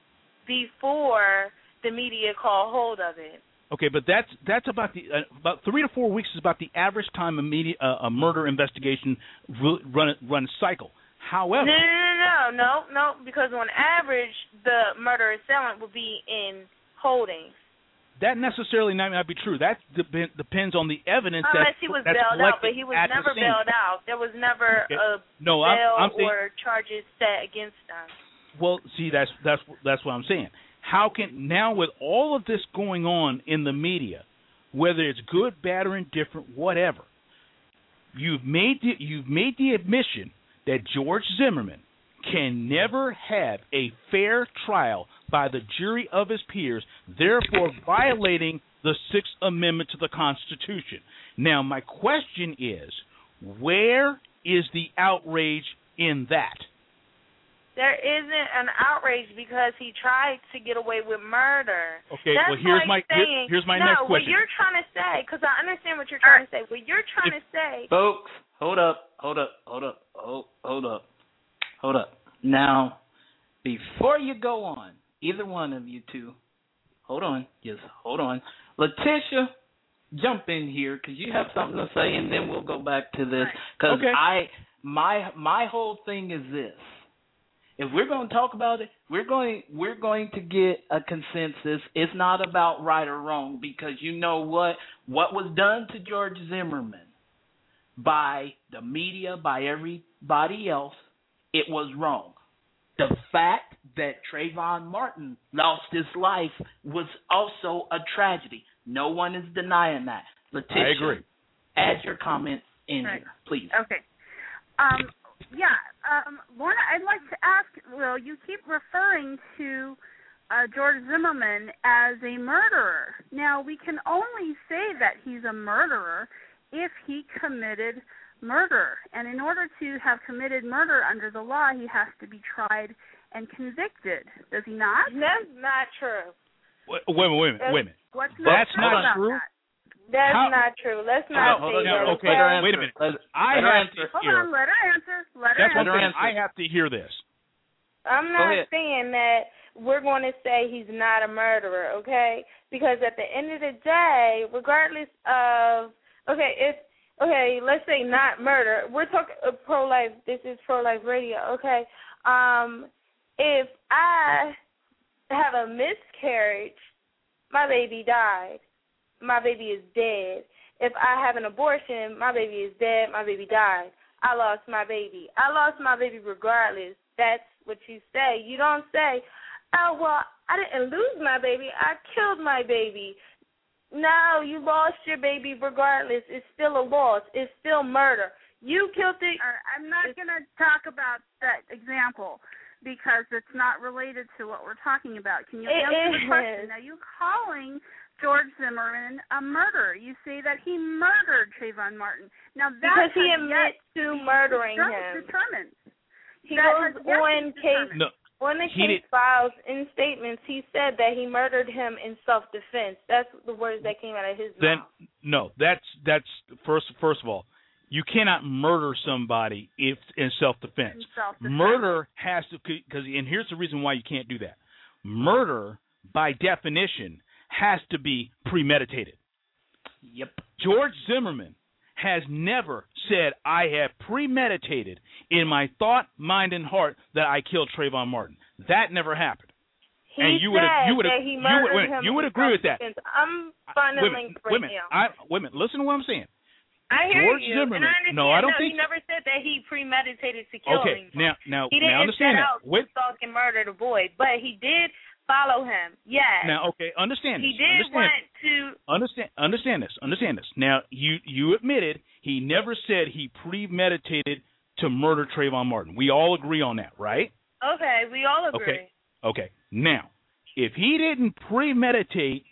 before the media caught hold of it. Okay, but that's that's about the uh, about three to four weeks is about the average time a media uh, a murder investigation run run cycle. However, no, no, no, no, no, no, because on average the murder assailant will be in holding. That necessarily might not be true. That de- depends on the evidence. Unless that's, he was that's bailed out, collected but he was at never the scene. bailed out. There was never Okay. a no, bail I'm, I'm saying, or charges set against him. Well, see, that's that's that's what I'm saying. How can now with all of this going on in the media, whether it's good, bad, or indifferent, whatever, you've made the, you've made the admission that George Zimmerman can never have a fair trial by the jury of his peers, therefore violating the Sixth Amendment to the Constitution. Now, my question is, where is the outrage in that? There isn't an outrage because he tried to get away with murder. Okay, That's well, here's like my here, saying, here's my no, next what question. you're trying to say, because I understand what you're trying to say. What you're trying If, to say, Folks, hold up, hold up, hold up, hold, hold up, hold up. Now, before you go on, either one of you two, hold on, just hold on. Letitia, jump in here because you have something to say, and then we'll go back to this. Because Okay. I, my, my whole thing is this. If we're going to talk about it, we're going we're going to get a consensus. It's not about right or wrong because you know what? What was done to George Zimmerman by the media, by everybody else, it was wrong. The fact that Trayvon Martin lost his life was also a tragedy. No one is denying that. Letitia, I agree. Add your comments in Right. here, please. Okay. Um, yeah, um, Lorna, I'd like to ask, Will, you keep referring to uh, George Zimmerman as a murderer. Now, we can only say that he's a murderer if he committed murder. And in order to have committed murder under the law, he has to be tried and convicted. Does he not? that's not true. Wait, wait, wait, wait, wait a minute. What's That's true not about true? that? That's How- not true. Let's not Hold say on, that. no, okay, okay? wait a minute. Let, I let her have answer. to Hold hear. on, let her answer. Let her That's one answer. thing. answer. I have to hear this. I'm Go not ahead. saying that we're going to say he's not a murderer, okay? Because at the end of the day, regardless of, okay, if, okay, let's say not murder. We're talking uh, pro-life. This is pro-life radio, okay? Um, if I have a miscarriage, my baby died. My baby is dead. If I have an abortion, my baby is dead. My baby died. I lost my baby. I lost my baby regardless. That's what you say. You don't say, oh, well, I didn't lose my baby. I killed my baby. No, you lost your baby regardless. It's still a loss. It's still murder. You killed it. All right, I'm not going to talk about that example because it's not related to what we're talking about. Can you It answer the is. question? Are you calling George Zimmerman a murderer? You say that he murdered Trayvon Martin. Now Because that he has admits yet to be murdering deter- him. Determined. He That goes has yet to on be case determined. No, on the He case did- files in statements. He said that he murdered him in self-defense. That's the words that came out of his then mouth. no. That's that's first. First of all, you cannot murder somebody if in self-defense. In self-defense. Murder has to, because, and here's the reason why you can't do that. Murder, by definition, has to be premeditated. Yep. George Zimmerman has never said, I have premeditated in my thought, mind, and heart that I killed Trayvon Martin. That never happened. He and you would said you would that he you murdered would him you would in agree with that. self-defense. I'm Wait a finding minute, links wait a right minute. now. I, wait a minute. Listen to what I'm saying. I hear George you. Zimmerman. And I understand. No, I don't no, think he so. never said that he premeditated to kill Okay, him. now now He now didn't understand set that. out to Wait, stalk and murder the boy, but he did follow him. Yes. now okay, understand he this. did understand want to. Understand understand this. Understand this. Now you you admitted he never said he premeditated to murder Trayvon Martin. We all agree on that, right? Okay, we all agree. Okay. Okay. Now, if he didn't premeditate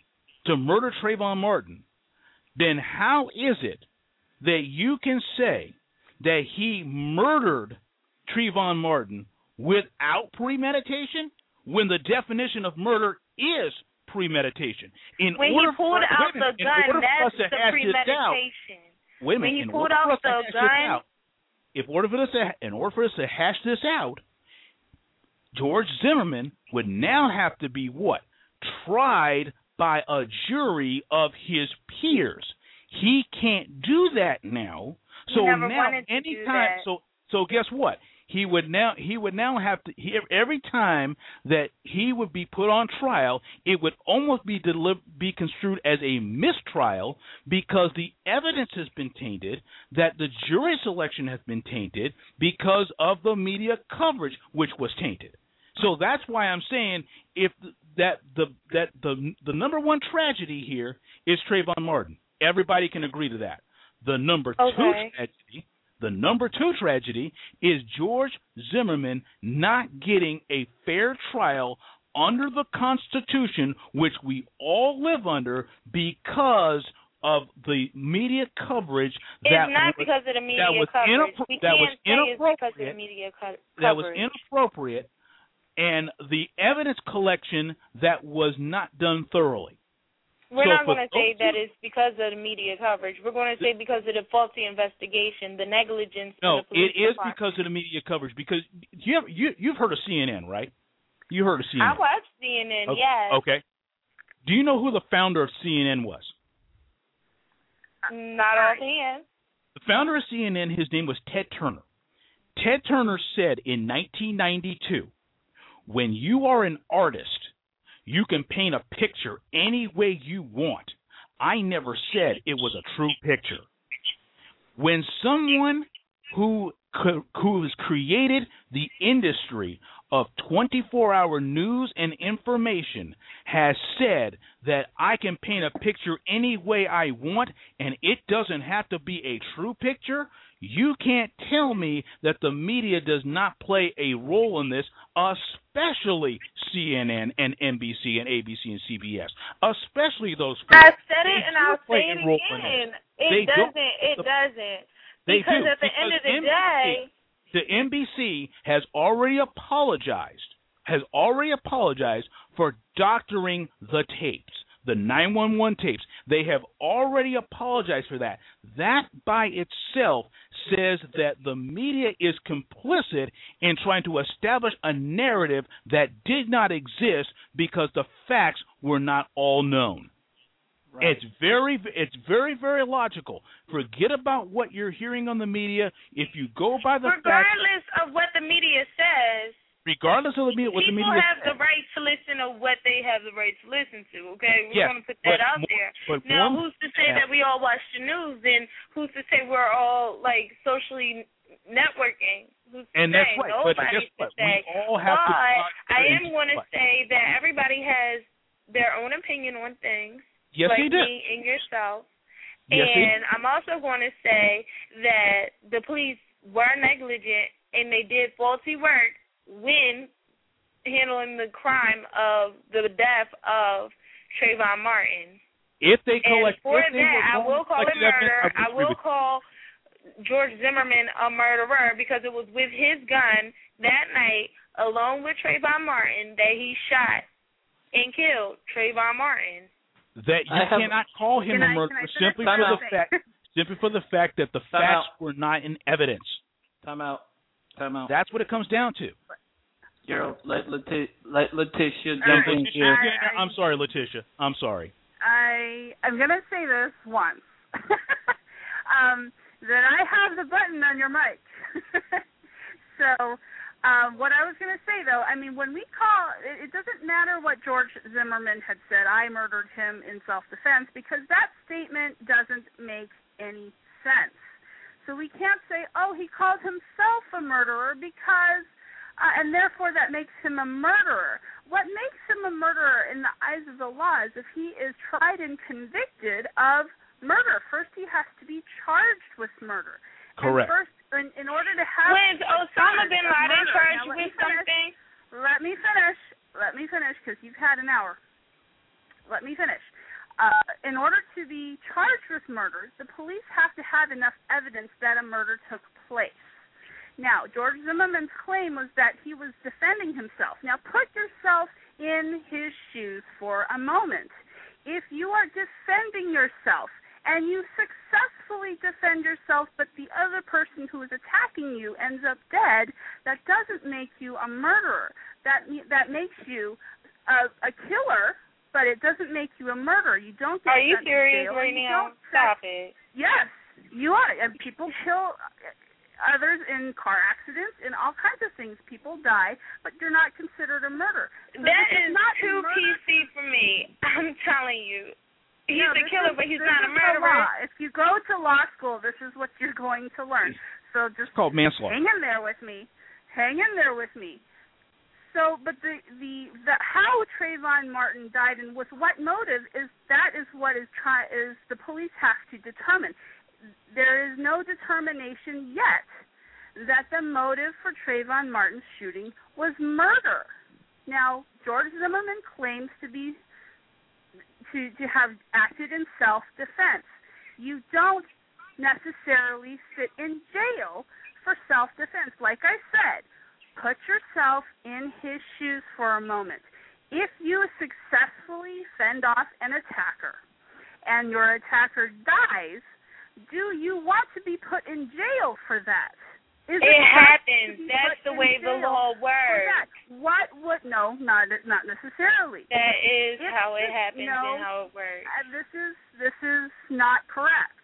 to murder Trayvon Martin, then how is it that you can say that he murdered Trayvon Martin without premeditation when the definition of murder is premeditation? In when order he pulled for, out minute, the gun, that's the premeditation. Wait a minute. When he in pulled order out for us to the hash this gun, out, if order for us to, in order for us to hash this out, George Zimmerman would now have to be what? Tried by a jury of his peers. He can't do that now. He So never now, wanted to do anytime, that. so so guess what? He would now he would now have to he, every time that he would be put on trial, it would almost be deli- be construed as a mistrial because the evidence has been tainted, that the jury selection has been tainted because of the media coverage which was tainted. So that's why I'm saying if th- that the that the the number one tragedy here is Trayvon Martin. Everybody can agree to that. The number Okay. two tragedy, the number two tragedy is George Zimmerman not getting a fair trial under the Constitution, which we all live under, because of the media coverage that it's not was, because of the media that was, coverage. inappro- we that can't was say it's because of the inappropriate. media co- That was coverage. inappropriate, and the evidence collection that was not done thoroughly. We're So not for going to say those that who- it's because of the media coverage. We're going to say because of the faulty investigation, the negligence. No, in the police it is department. because of the media coverage. Because you have, you you've heard of C N N, right? You heard of C N N. I watched C N N. Okay. Yes. Okay. Do you know who the founder of C N N was? Not offhand. The founder of C N N, his name was Ted Turner. Ted Turner said in nineteen ninety-two, when you are an artist, you can paint a picture any way you want. I never said it was a true picture. When someone who who has created the industry of twenty-four hour news and information has said that I can paint a picture any way I want and it doesn't have to be a true picture, you can't tell me that the media does not play a role in this, especially C N N and N B C and A B C and C B S, especially those folks. I said it They and do I'll play say it a role in again. this. It They doesn't. don't. It doesn't. They because do. at the because end of the N B C, day, the N B C has already apologized, has already apologized for doctoring the tapes, the nine one one tapes. They have already apologized for that. That by itself says that the media is complicit in trying to establish a narrative that did not exist because the facts were not all known. Right. It's very, it's very, very logical. Forget about what you're hearing on the media. If you go by the regardless facts, of what the media says, regardless of the media, what the people media have says, the right to listen to what they have the right to listen to. Okay, we're yes, going to put that but out more, there. But now, more, who's to say yeah. that we all watch the news, and who's to say we're all like socially networking? Who's to and say? that's right. But Nobody's guess what? to say. We all have but to. I am going to say that everybody has their own opinion on things. Yes, like they do. me and yourself. Yes, and I'm also going to say that the police were negligent and they did faulty work when handling the crime of the death of Trayvon Martin. If they collect, and for if they that, I will call it murder. I will with call George Zimmerman a murderer because it was with his gun that night, along with Trayvon Martin, that he shot and killed Trayvon Martin. That you have, cannot call him a I, murderer simply for the fact simply for the fact that the Time facts out. were not in evidence. Time out. Time out. That's what it comes down to. Gerald, let, Leti- let Letitia Uh, jump in Letitia, here. I- I'm sorry, Letitia. I'm sorry. I I'm gonna say this once. um, that I have the button on your mic. so um, what I was gonna say though, I mean, when we call, it, it doesn't matter what George Zimmerman had said. I murdered him in self-defense because that statement doesn't make any sense. So we can't say, oh, he called himself a murderer because, uh, and therefore that makes him a murderer. What makes him a murderer in the eyes of the law is if he is tried and convicted of murder. First, he has to be charged with murder. Correct. And first, in, in order to have Was Osama bin Laden charged now, with finish, something? Let me finish. Let me finish because you've had an hour. Let me finish. uh, in order to be charged with murder, the police have to have enough evidence that a murder took place. Now, George Zimmerman's claim was that he was defending himself. Now, put yourself in his shoes for a moment. If you are defending yourself and you successfully defend yourself, but the other person who is attacking you ends up dead, that doesn't make you a murderer. That that makes you a, a killer, but it doesn't make you a murderer. You don't get Are you sent to serious jail. right You now? don't Stop set- it. Yes, you are. And people kill others in car accidents and all kinds of things. People die, but you're not considered a murderer. So That this is not too murder. P C for me. I'm telling you. He's No, a this killer, is- but he's this not a is the murderer. law. If you go to law school, this is what you're going to learn. So just It's called manslaughter. hang in there with me. Hang in there with me. So, but the, the the how Trayvon Martin died and with what motive is that is what is try is the police have to determine. There is no determination yet that the motive for Trayvon Martin's shooting was murder. Now, George Zimmerman claims to be to to have acted in self-defense. You don't necessarily sit in jail for self-defense. Like I said, put yourself in his shoes for a moment. If you successfully fend off an attacker and your attacker dies, do you want to be put in jail for that? Is It right happens. to be That's put the in way the jail law for works. that? What would no, not not necessarily. That is If how it this- happens no, and how it works. Uh, this is this is not correct.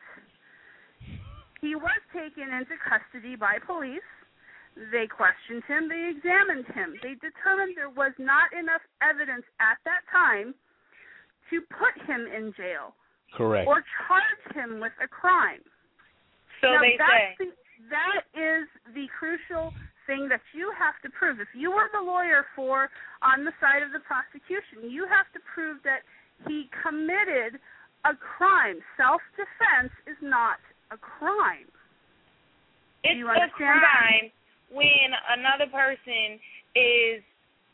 He was taken into custody by police. They questioned him. They examined him. They determined there was not enough evidence at that time to put him in jail Correct. or charge him with a crime. So now, they that's say. the, that is the crucial thing that you have to prove. If you were the lawyer for on the side of the prosecution, you have to prove that he committed a crime. Self-defense is not a crime. It's you a understand crime when another person is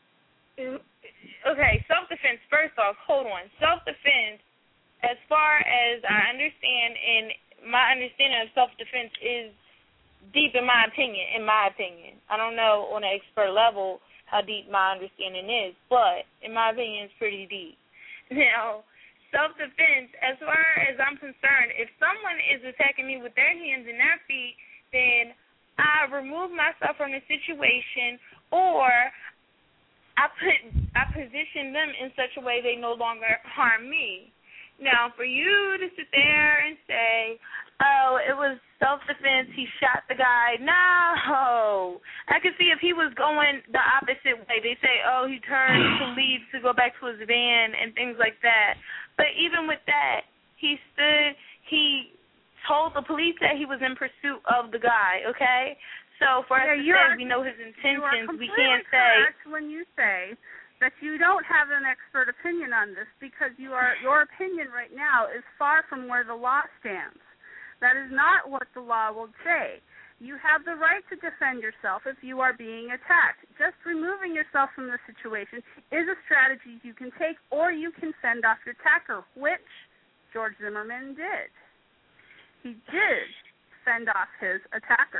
okay. Self-defense. First off, hold on. Self-defense, as far as I understand, and my understanding of self-defense is deep in my opinion. In my opinion, I don't know on an expert level how deep my understanding is, but in my opinion, it's pretty deep. Now, self-defense, as far as I'm concerned, if someone is attacking me with their hands and their feet, then I remove myself from the situation, or I put I position them in such a way they no longer harm me. Now, for you to sit there and say, "Oh, it was self-defense. He shot the guy." No, I could see if he was going the opposite way. They say, "Oh, he turned to leave to go back to his van" and things like that. But even with that, he stood. He told the police that he was in pursuit of the guy, okay? So for us Yeah, to you say are- we know his You are intentions, we completely can't say, correct when you say that you don't have an expert opinion on this because you are your opinion right now is far from where the law stands. That is not what the law will say. You have the right to defend yourself if you are being attacked. Just removing yourself from the situation is a strategy you can take, or you can fend off your attacker, which George Zimmerman did. He did fend off his attacker.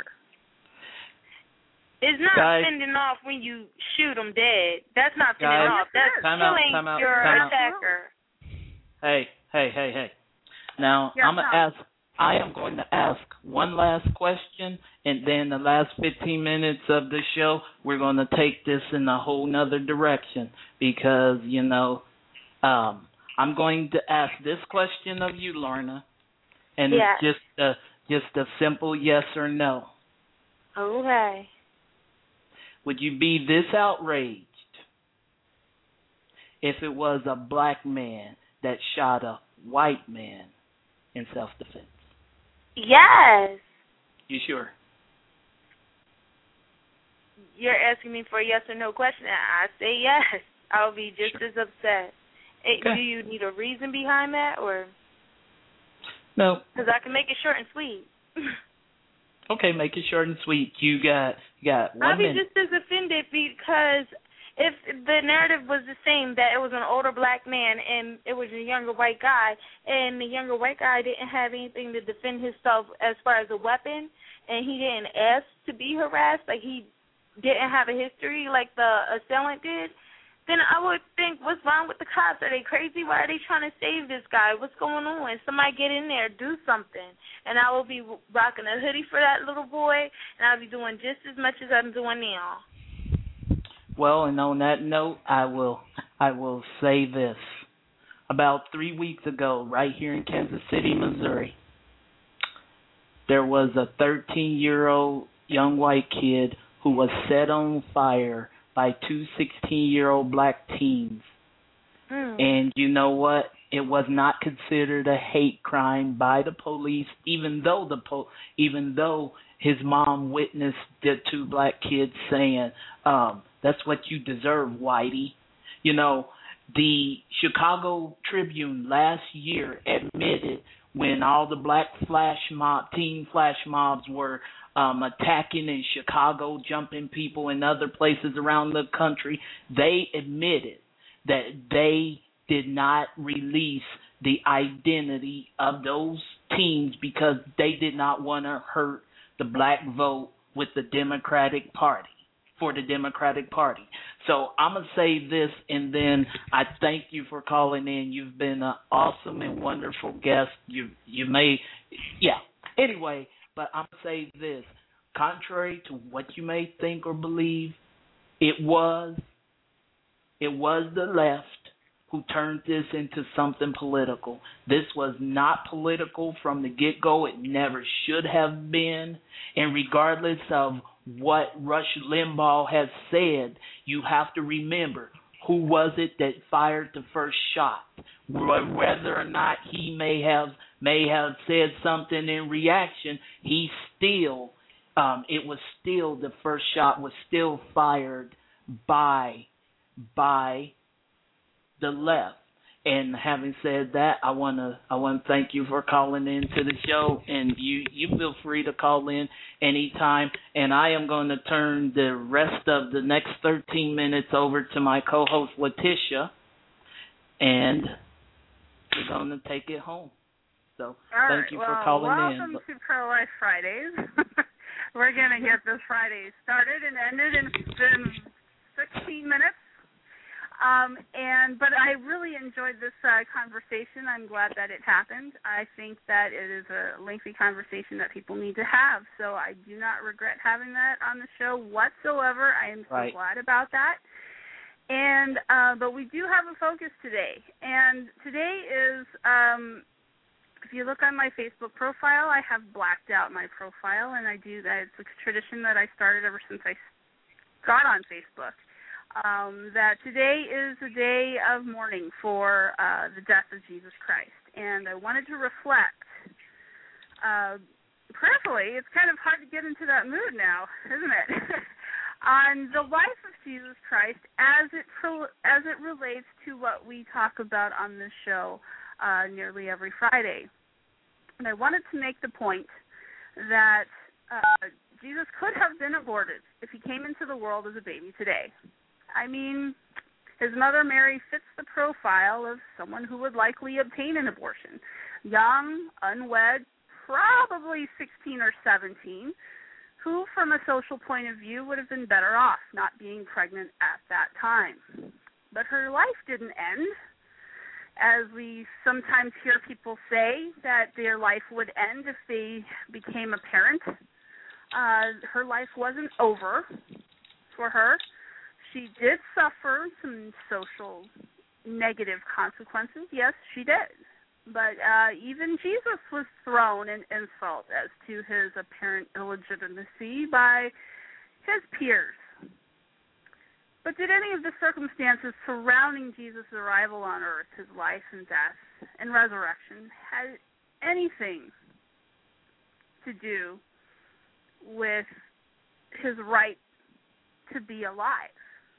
it's not Guys. fending off when you shoot him dead. That's not fending Guys. off. That's Time out, killing time out, your time out. attacker. Hey, hey, hey, hey. Now Yeah, I'm gonna no. ask. I am going to ask one last question, and then the last fifteen minutes of the show, we're going to take this in a whole nother direction because you know, um, I'm going to ask this question of you, Lorna, and Yes. it's just a just a simple yes or no. Okay. Would you be this outraged if it was a black man that shot a white man in self-defense? Yes. You sure? You're asking me for a yes or no question. I say yes. I'll be just Sure. as upset. Hey, Okay. do you need a reason behind that, or No. because I can make it short and sweet? Okay, make it short and sweet. You got you got one I'll be minute. just as offended because if the narrative was the same, that it was an older black man and it was a younger white guy, and the younger white guy didn't have anything to defend himself as far as a weapon, and he didn't ask to be harassed, like he didn't have a history like the assailant did, then I would think, what's wrong with the cops? Are they crazy? Why are they trying to save this guy? What's going on? Somebody get in there, do something. And I will be rocking a hoodie for that little boy, and I'll be doing just as much as I'm doing now. Well, and on that note, I will I will say this. About three weeks ago, right here in Kansas City, Missouri, there was a thirteen-year-old young white kid who was set on fire by two sixteen-year-old black teens. Mm. And you know what? It was not considered a hate crime by the police, even though the po- even though his mom witnessed the two black kids saying, um, "That's what you deserve, Whitey." You know, the Chicago Tribune last year admitted when all the black flash mob, teen flash mobs were um, attacking in Chicago, jumping people in other places around the country, they admitted that they did not release the identity of those teens because they did not want to hurt the black vote with the Democratic Party, for the Democratic Party. So I'm going to say this, and then I thank you for calling in. You've been an awesome and wonderful guest. You you may, yeah. Anyway, but I'm going to say this. Contrary to what you may think or believe, it was, it was the left who turned this into something political. This was not political from the get-go. It never should have been. And regardless of what Rush Limbaugh has said, you have to remember, who was it that fired the first shot? Whether or not he may have may have said something in reaction, he still, um, it was still, the first shot was still fired by, by the left. And having said that, I wanna I wanna thank you for calling in to the show, and you, you feel free to call in anytime. And I am going to turn the rest of the next thirteen minutes over to my co-host Letitia, and we're going to take it home. So All thank right, you well, for calling welcome in. Welcome to Pro Life Fridays. We're going to get this Friday started and ended in, in sixteen minutes. Um, and but I really enjoyed this uh, conversation. I'm glad that it happened. I think that it is a lengthy conversation that people need to have. So I do not regret having that on the show whatsoever. I am so right. glad about that. And uh, but we do have a focus today. And today is, um, if you look on my Facebook profile, I have blacked out my profile, and I do that. It's a tradition that I started ever since I got on Facebook. Um, that today is a day of mourning for uh, the death of Jesus Christ. And I wanted to reflect uh, prayerfully. It's kind of hard to get into that mood now, isn't it? On the life of Jesus Christ as it as it relates to what we talk about on this show uh, nearly every Friday. And I wanted to make the point that uh, Jesus could have been aborted if he came into the world as a baby today. I mean, his mother Mary fits the profile of someone who would likely obtain an abortion. Young, unwed, probably sixteen or seventeen, who from a social point of view would have been better off not being pregnant at that time. But her life didn't end. As we sometimes hear people say that their life would end if they became a parent, uh, her life wasn't over for her. She did suffer some social negative consequences. Yes, she did. But uh, even Jesus was thrown an insult as to his apparent illegitimacy by his peers. But did any of the circumstances surrounding Jesus' arrival on earth, his life and death and resurrection, have anything to do with his right to be alive?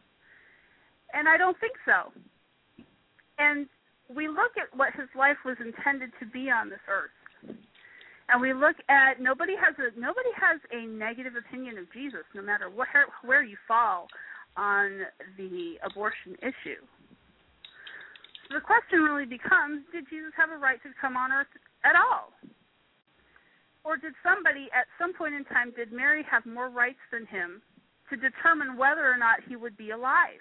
And I don't think so. And we look at what his life was intended to be on this earth. And we look at, nobody has a nobody has a negative opinion of Jesus, no matter what, where you fall on the abortion issue. So the question really becomes, did Jesus have a right to come on earth at all? Or did somebody at some point in time, did Mary have more rights than him to determine whether or not he would be alive?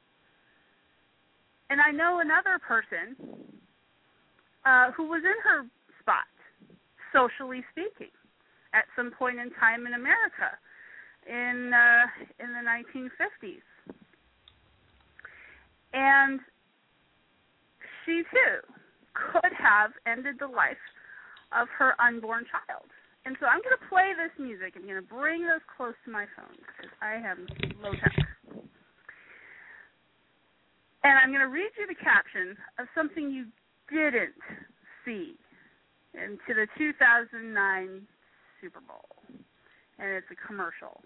And I know another person uh, who was in her spot, socially speaking, at some point in time in America in uh, in the nineteen fifties. And she, too, could have ended the life of her unborn child. And so I'm going to play this music. I'm going to bring this close to my phone because I am low tech. And I'm going to read you the caption of something you didn't see into the two thousand nine Super Bowl. And it's a commercial.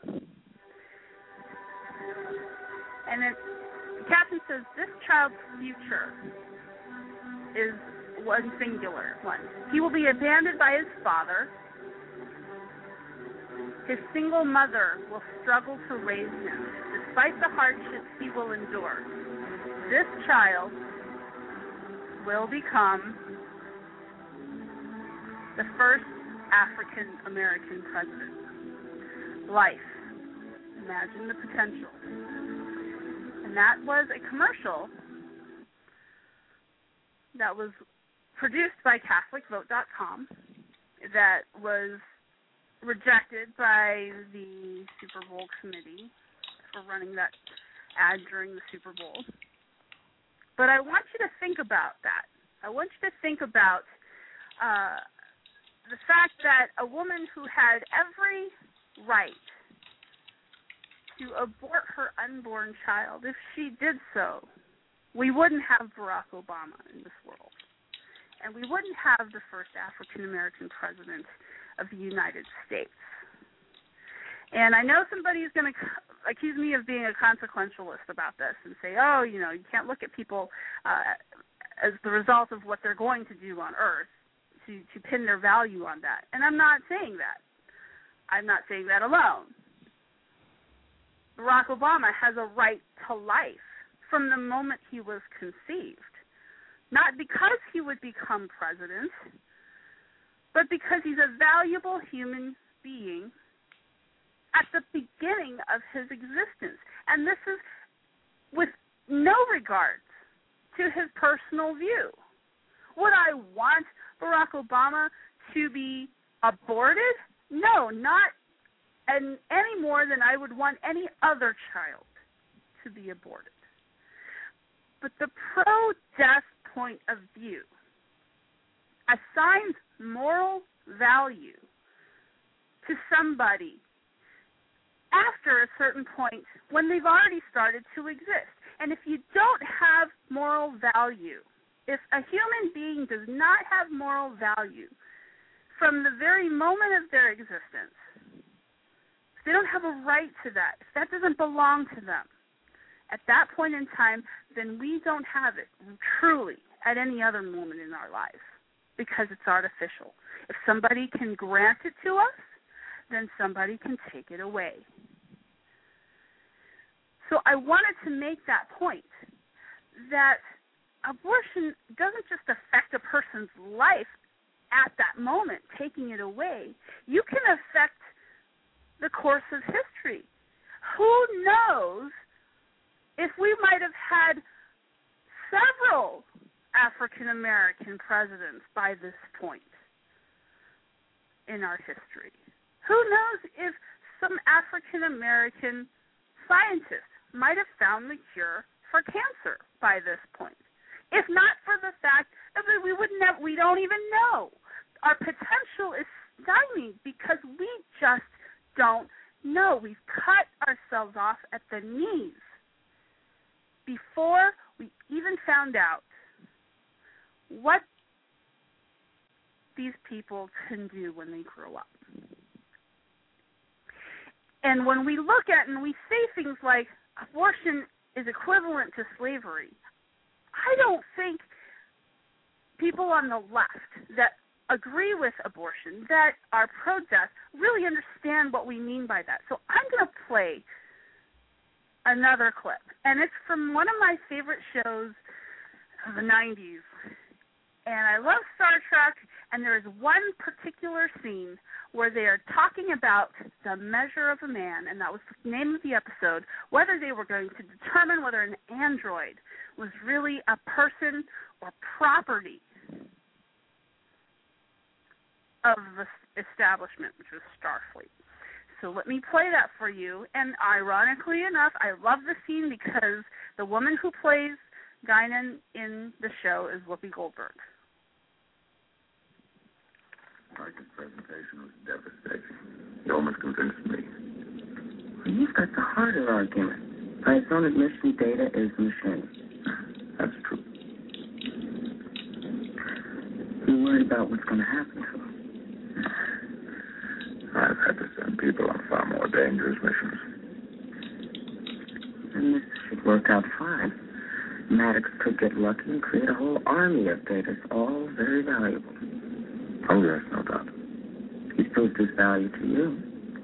And it, the caption says, "This child's future is one singular one. He will be abandoned by his father. His single mother will struggle to raise him. Despite the hardships he will endure, this child will become the first African American president." Life. Imagine the potential. And that was a commercial that was produced by Catholic Vote dot com that was rejected by the Super Bowl committee for running that ad during the Super Bowl. But I want you to think about that. I want you to think about uh, the fact that a woman who had every right to abort her unborn child, if she did so, we wouldn't have Barack Obama in this world. And we wouldn't have the first African-American president of the United States. And I know somebody's going to accuse me of being a consequentialist about this and say, oh, you know, you can't look at people uh, as the result of what they're going to do on Earth to, to pin their value on that. And I'm not saying that. I'm not saying that alone. Barack Obama has a right to life from the moment he was conceived. Not because he would become president, but because he's a valuable human being at the beginning of his existence. And this is with no regards to his personal view. Would I want Barack Obama to be aborted? No, not and any more than I would want any other child to be aborted. But the pro-death point of view assigns moral value to somebody after a certain point when they've already started to exist. And if you don't have moral value, if a human being does not have moral value from the very moment of their existence, if they don't have a right to that, if that doesn't belong to them, at that point in time, then we don't have it truly at any other moment in our lives because it's artificial. If somebody can grant it to us, then somebody can take it away. So I wanted to make that point, that abortion doesn't just affect a person's life at that moment, taking it away. You can affect the course of history. Who knows if we might have had several African-American presidents by this point in our history? Who knows if some African-American scientists might have found the cure for cancer by this point? If not for the fact that we wouldn't have, we don't even know. Our potential is stymied because we just don't know. We've cut ourselves off at the knees before we even found out what these people can do when they grow up. And when we look at and we say things like abortion is equivalent to slavery, I don't think people on the left that agree with abortion, that are pro-death, really understand what we mean by that. So I'm going to play another clip, and it's from one of my favorite shows of the nineties. And I love Star Trek, and there is one particular scene where they are talking about the measure of a man, and that was the name of the episode, whether they were going to determine whether an android was really a person or property of the establishment, which was Starfleet. So let me play that for you. And ironically enough, I love the scene because the woman who plays Guinan in the show is Whoopi Goldberg. Mark's presentation was devastating. He almost convinced me. Well, you've got the harder argument. By its own admission, data is machine. That's true. You're worried about what's going to happen to him. I've had to send people on far more dangerous missions. And this should work out fine. Maddox could get lucky and create a whole army of data, all very valuable. Oh, yes, no doubt. He's proved his value to you.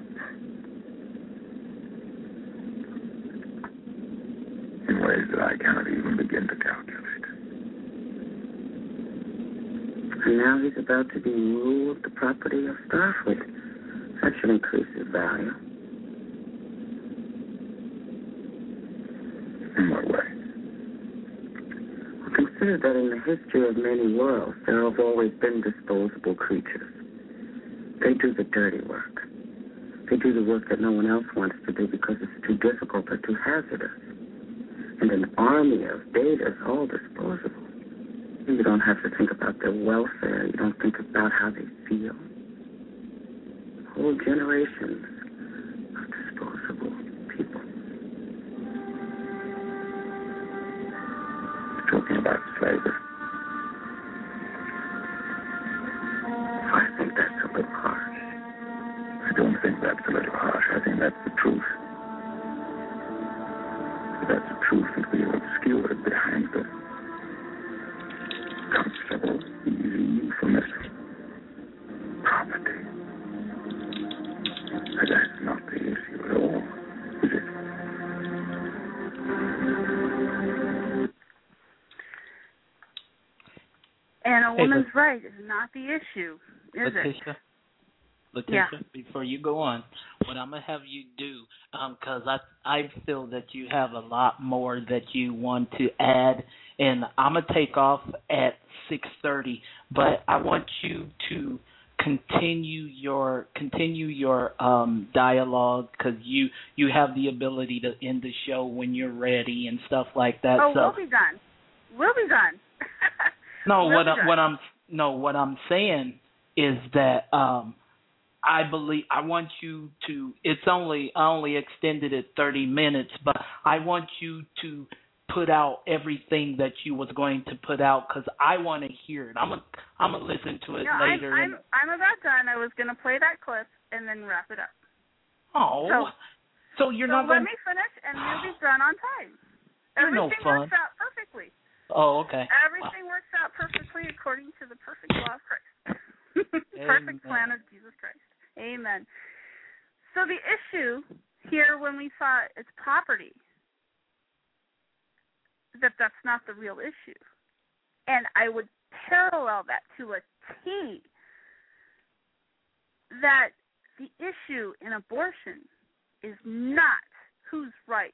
In ways that I cannot even begin to calculate. And now he's about to be ruled the property of Starfleet. That should increase his value. In what way? Consider that in the history of many worlds, there have always been disposable creatures. They do the dirty work. They do the work that no one else wants to do because it's too difficult or too hazardous. And an army of data is all disposable. You don't have to think about their welfare. You don't think about how they feel. Whole generations of disposable people. Talking about slavery. I think that's a little harsh. I don't think that's a little harsh. I think that's the truth. That's the truth that we have obscured behind the comfortable, easy euphemism. Property. But that's not the issue at all, is it? And a Hey, woman's but, right is not the issue, is Letitia, it? Letitia, Yeah. before you go on, what I'm gonna have you do, because I I feel that you have a lot more that you want to add, and I'm gonna take off at six thirty, but I want you to continue your continue your um, dialogue because you you have the ability to end the show when you're ready and stuff like that. Oh, so, we'll be done. We'll be done. No, we'll what be I, done. what I'm no what I'm saying is that um, I believe I want you to. It's only I only extended it thirty minutes, but I want you to put out everything that you was going to put out because I want to hear it. I'm gonna I'm gonna listen to it no, later. I'm, I'm and, I'm about done. I was gonna play that clip and then wrap it up. oh, so, so you're so not let gonna. me finish and we'll be done on time. You're no Everything fun. works out perfectly. Oh, okay. Everything works out perfectly according to the perfect law of Christ. Perfect plan of Jesus Christ. Amen. So the issue here when we saw it's property, that that's not the real issue. And I would parallel that to a T, that the issue in abortion is not whose rights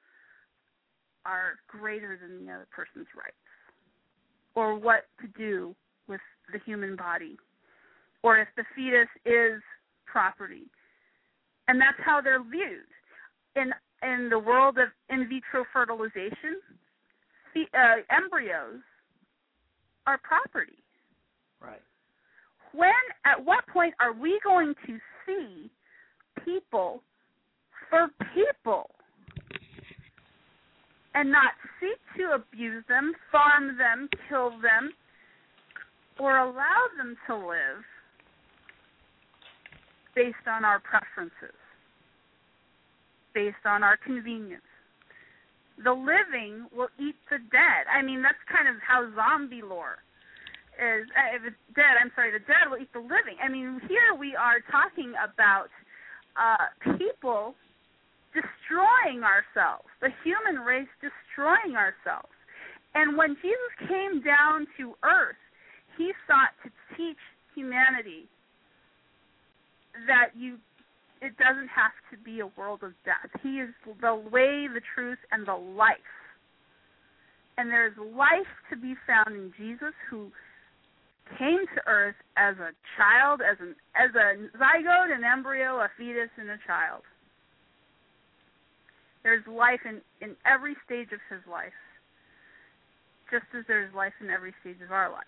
are greater than the other person's rights, or what to do with the human body, or if the fetus is property. And that's how they're viewed. In in the world of in vitro fertilization, the uh, embryos are property. Right. When, at what point are we going to see people for people and not seek to abuse them, farm them, kill them, or allow them to live based on our preferences, based on our convenience? The living will eat the dead. I mean, that's kind of how zombie lore is. If it's dead, I'm sorry, the dead will eat the living. I mean, here we are talking about uh, people destroying ourselves, the human race destroying ourselves. And when Jesus came down to earth, he sought to teach humanity that you it doesn't have to be a world of death. He is the way, the truth, and the life. And there's life to be found in Jesus, who came to earth as a child, as an as a zygote, an embryo, a fetus, and a child. There's life in, in every stage of his life, just as there's life in every stage of our life.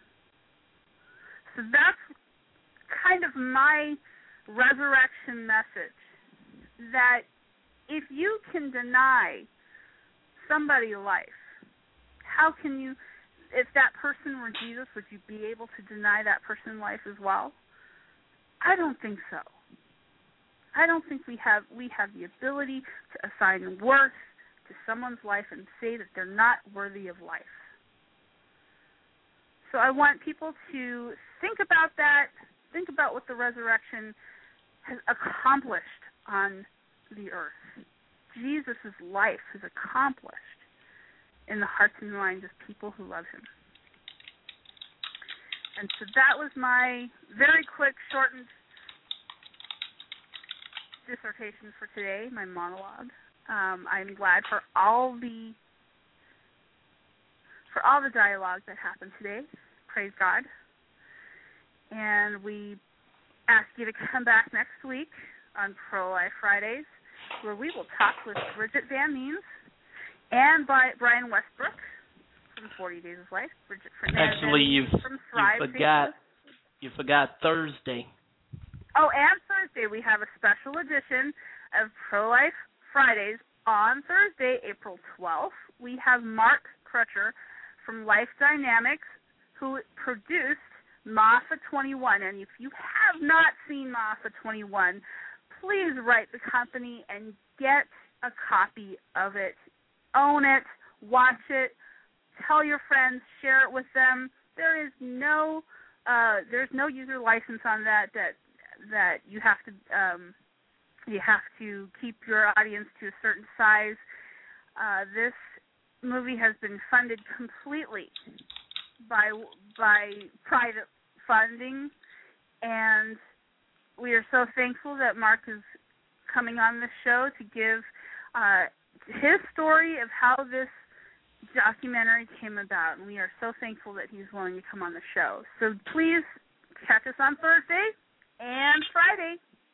So that's kind of my resurrection message, that if you can deny somebody life, how can you, if that person were Jesus, would you be able to deny that person life as well? I don't think so. I don't think we have we have the ability to assign worth to someone's life and say that they're not worthy of life. So I want people to think about that, think about what the resurrection has accomplished on the earth. Jesus' life has accomplished in the hearts and minds of people who love him. And so that was my very quick, shortened dissertation for today, my monologue. Um, I'm glad for all the for all the dialogue that happened today. Praise God. And we ask you to come back next week on Pro-Life Fridays, where we will talk with Bridget Van Means and by Brian Westbrook from forty Days of Life. Bridget Fernandez Actually, you've, from you Thrive forgot Facebook. you forgot Thursday. Oh, and Thursday we have a special edition of Pro-Life Fridays. On Thursday, April twelfth, we have Mark Crutcher from Life Dynamics, who produced Mafa twenty-one. And if you have not seen Mafa twenty-one, please write the company and get a copy of it. Own it, watch it, tell your friends, share it with them. There is no uh, there's no user license on that that that you have to um, you have to keep your audience to a certain size. Uh, this movie has been funded completely by by private funding, and we are so thankful that Mark is coming on this show to give uh, his story of how this documentary came about, and we are so thankful that he's willing to come on the show. So please catch us on Thursday and Friday.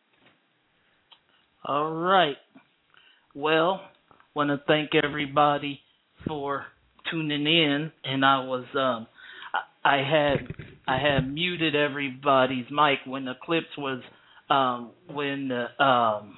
All right. Well, want to thank everybody for tuning in, and I was um I, I had I had muted everybody's mic when the clips was um when the um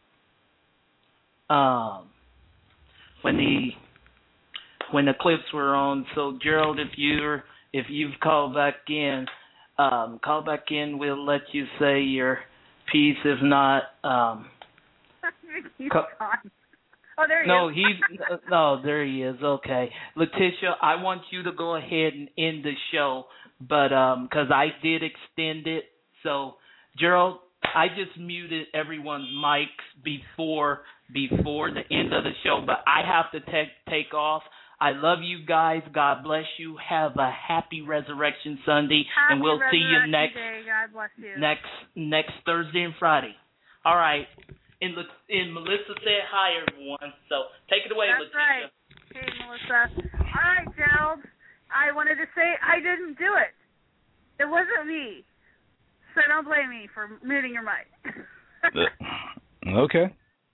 um when the when the clips were on. So Gerald, if you're if you've called back in, um, call back in. We'll let you say your piece. If not, um, he's co- gone. Oh, there he no, is. he's no, there he is. Okay, Letitia, I want you to go ahead and end the show, but um, because I did extend it. So Gerald, I just muted everyone's mics before before the end of the show, but I have to take take off. I love you guys. God bless you. Have a happy Resurrection Sunday, Happy and we'll see you Resurrection next Day. God bless you. next next Thursday and Friday. All right. And, and Melissa said hi, everyone. So take it away, That's Letitia. right. Hey, Melissa. All right, Gerald. I wanted to say I didn't do it. It wasn't me. So don't blame me for muting your mic. Okay.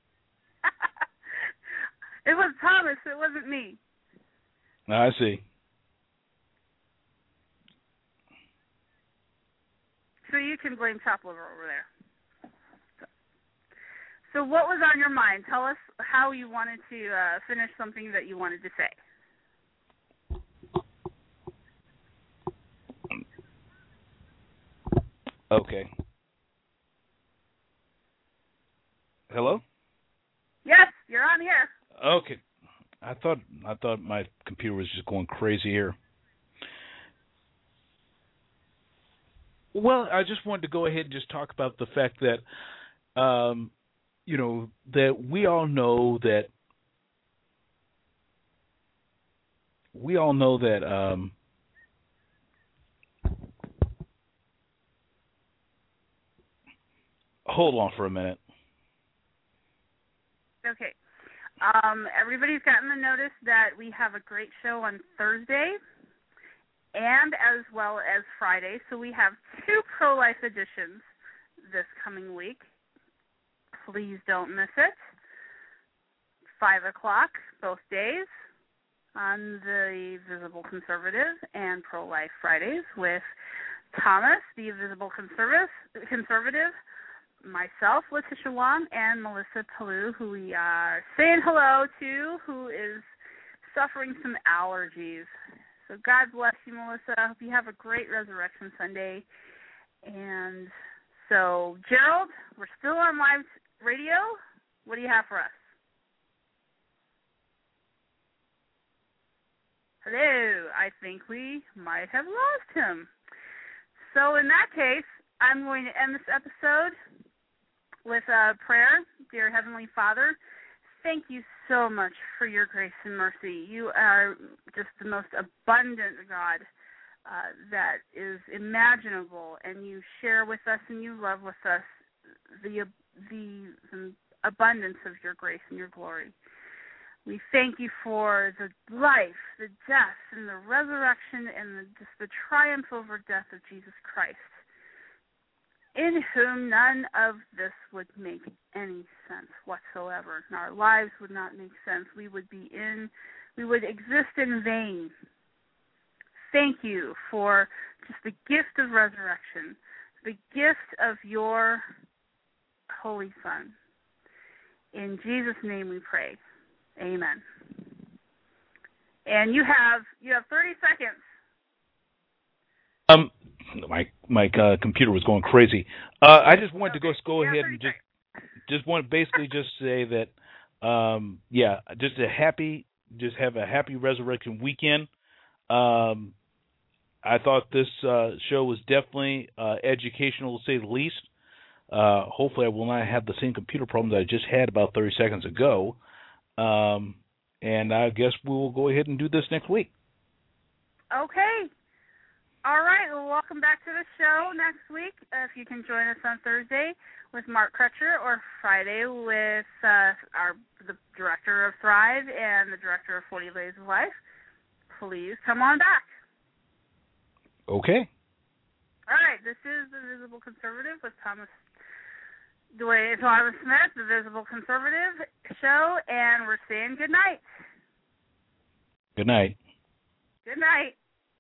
It was Thomas. It wasn't me. I see. So you can blame Topliver over there. So, so what was on your mind? Tell us how you wanted to uh, finish something that you wanted to say. Okay. Hello? Yes, you're on here. Okay. I thought I thought my computer was just going crazy here. Well, I just wanted to go ahead and just talk about the fact that um, you know, that we all know that we all know that um, hold on for a minute. Okay. Um, everybody's gotten the notice that we have a great show on Thursday and as well as Friday. So we have two pro-life editions this coming week. Please don't miss it. Five o'clock both days on the Visible Conservative and Pro-Life Fridays with Thomas, the Visible Conservative, Conservative, myself, Letitia Wong, and Melissa Palou, who we are saying hello to, who is suffering some allergies. So God bless you, Melissa. I hope you have a great Resurrection Sunday. And so, Gerald, we're still on live radio. What do you have for us? Hello. I think we might have lost him. So in that case, I'm going to end this episode with a prayer. Dear Heavenly Father, thank you so much for your grace and mercy. You are just the most abundant God uh, that is imaginable, and you share with us and you love with us the, the, the abundance of your grace and your glory. We thank you for the life, the death, and the resurrection, and the, just the triumph over death of Jesus Christ, in whom none of this would make any sense whatsoever. And our lives would not make sense. We would be in, we would exist in vain. Thank you for just the gift of resurrection, the gift of your Holy Son. In Jesus' name we pray. Amen. And you have you have thirty seconds. Um, my my uh, computer was going crazy. Uh, I just wanted okay. to go go ahead and just just want basically just say that, um, yeah, just a happy, just have a happy Resurrection weekend. Um, I thought this uh, show was definitely uh, educational, to say the least. Uh, hopefully, I will not have the same computer problems I just had about thirty seconds ago. Um, and I guess we will go ahead and do this next week. Okay. All right. Well, welcome back to the show next week. Uh, if you can join us on Thursday with Mark Crutcher, or Friday with uh, our the director of Thrive and the director of forty Days of Life, please come on back. Okay. All right. This is the Visible Conservative with Thomas Dwayne Thomas Smith, the Visible Conservative show, and we're saying good night. Good night. Good night.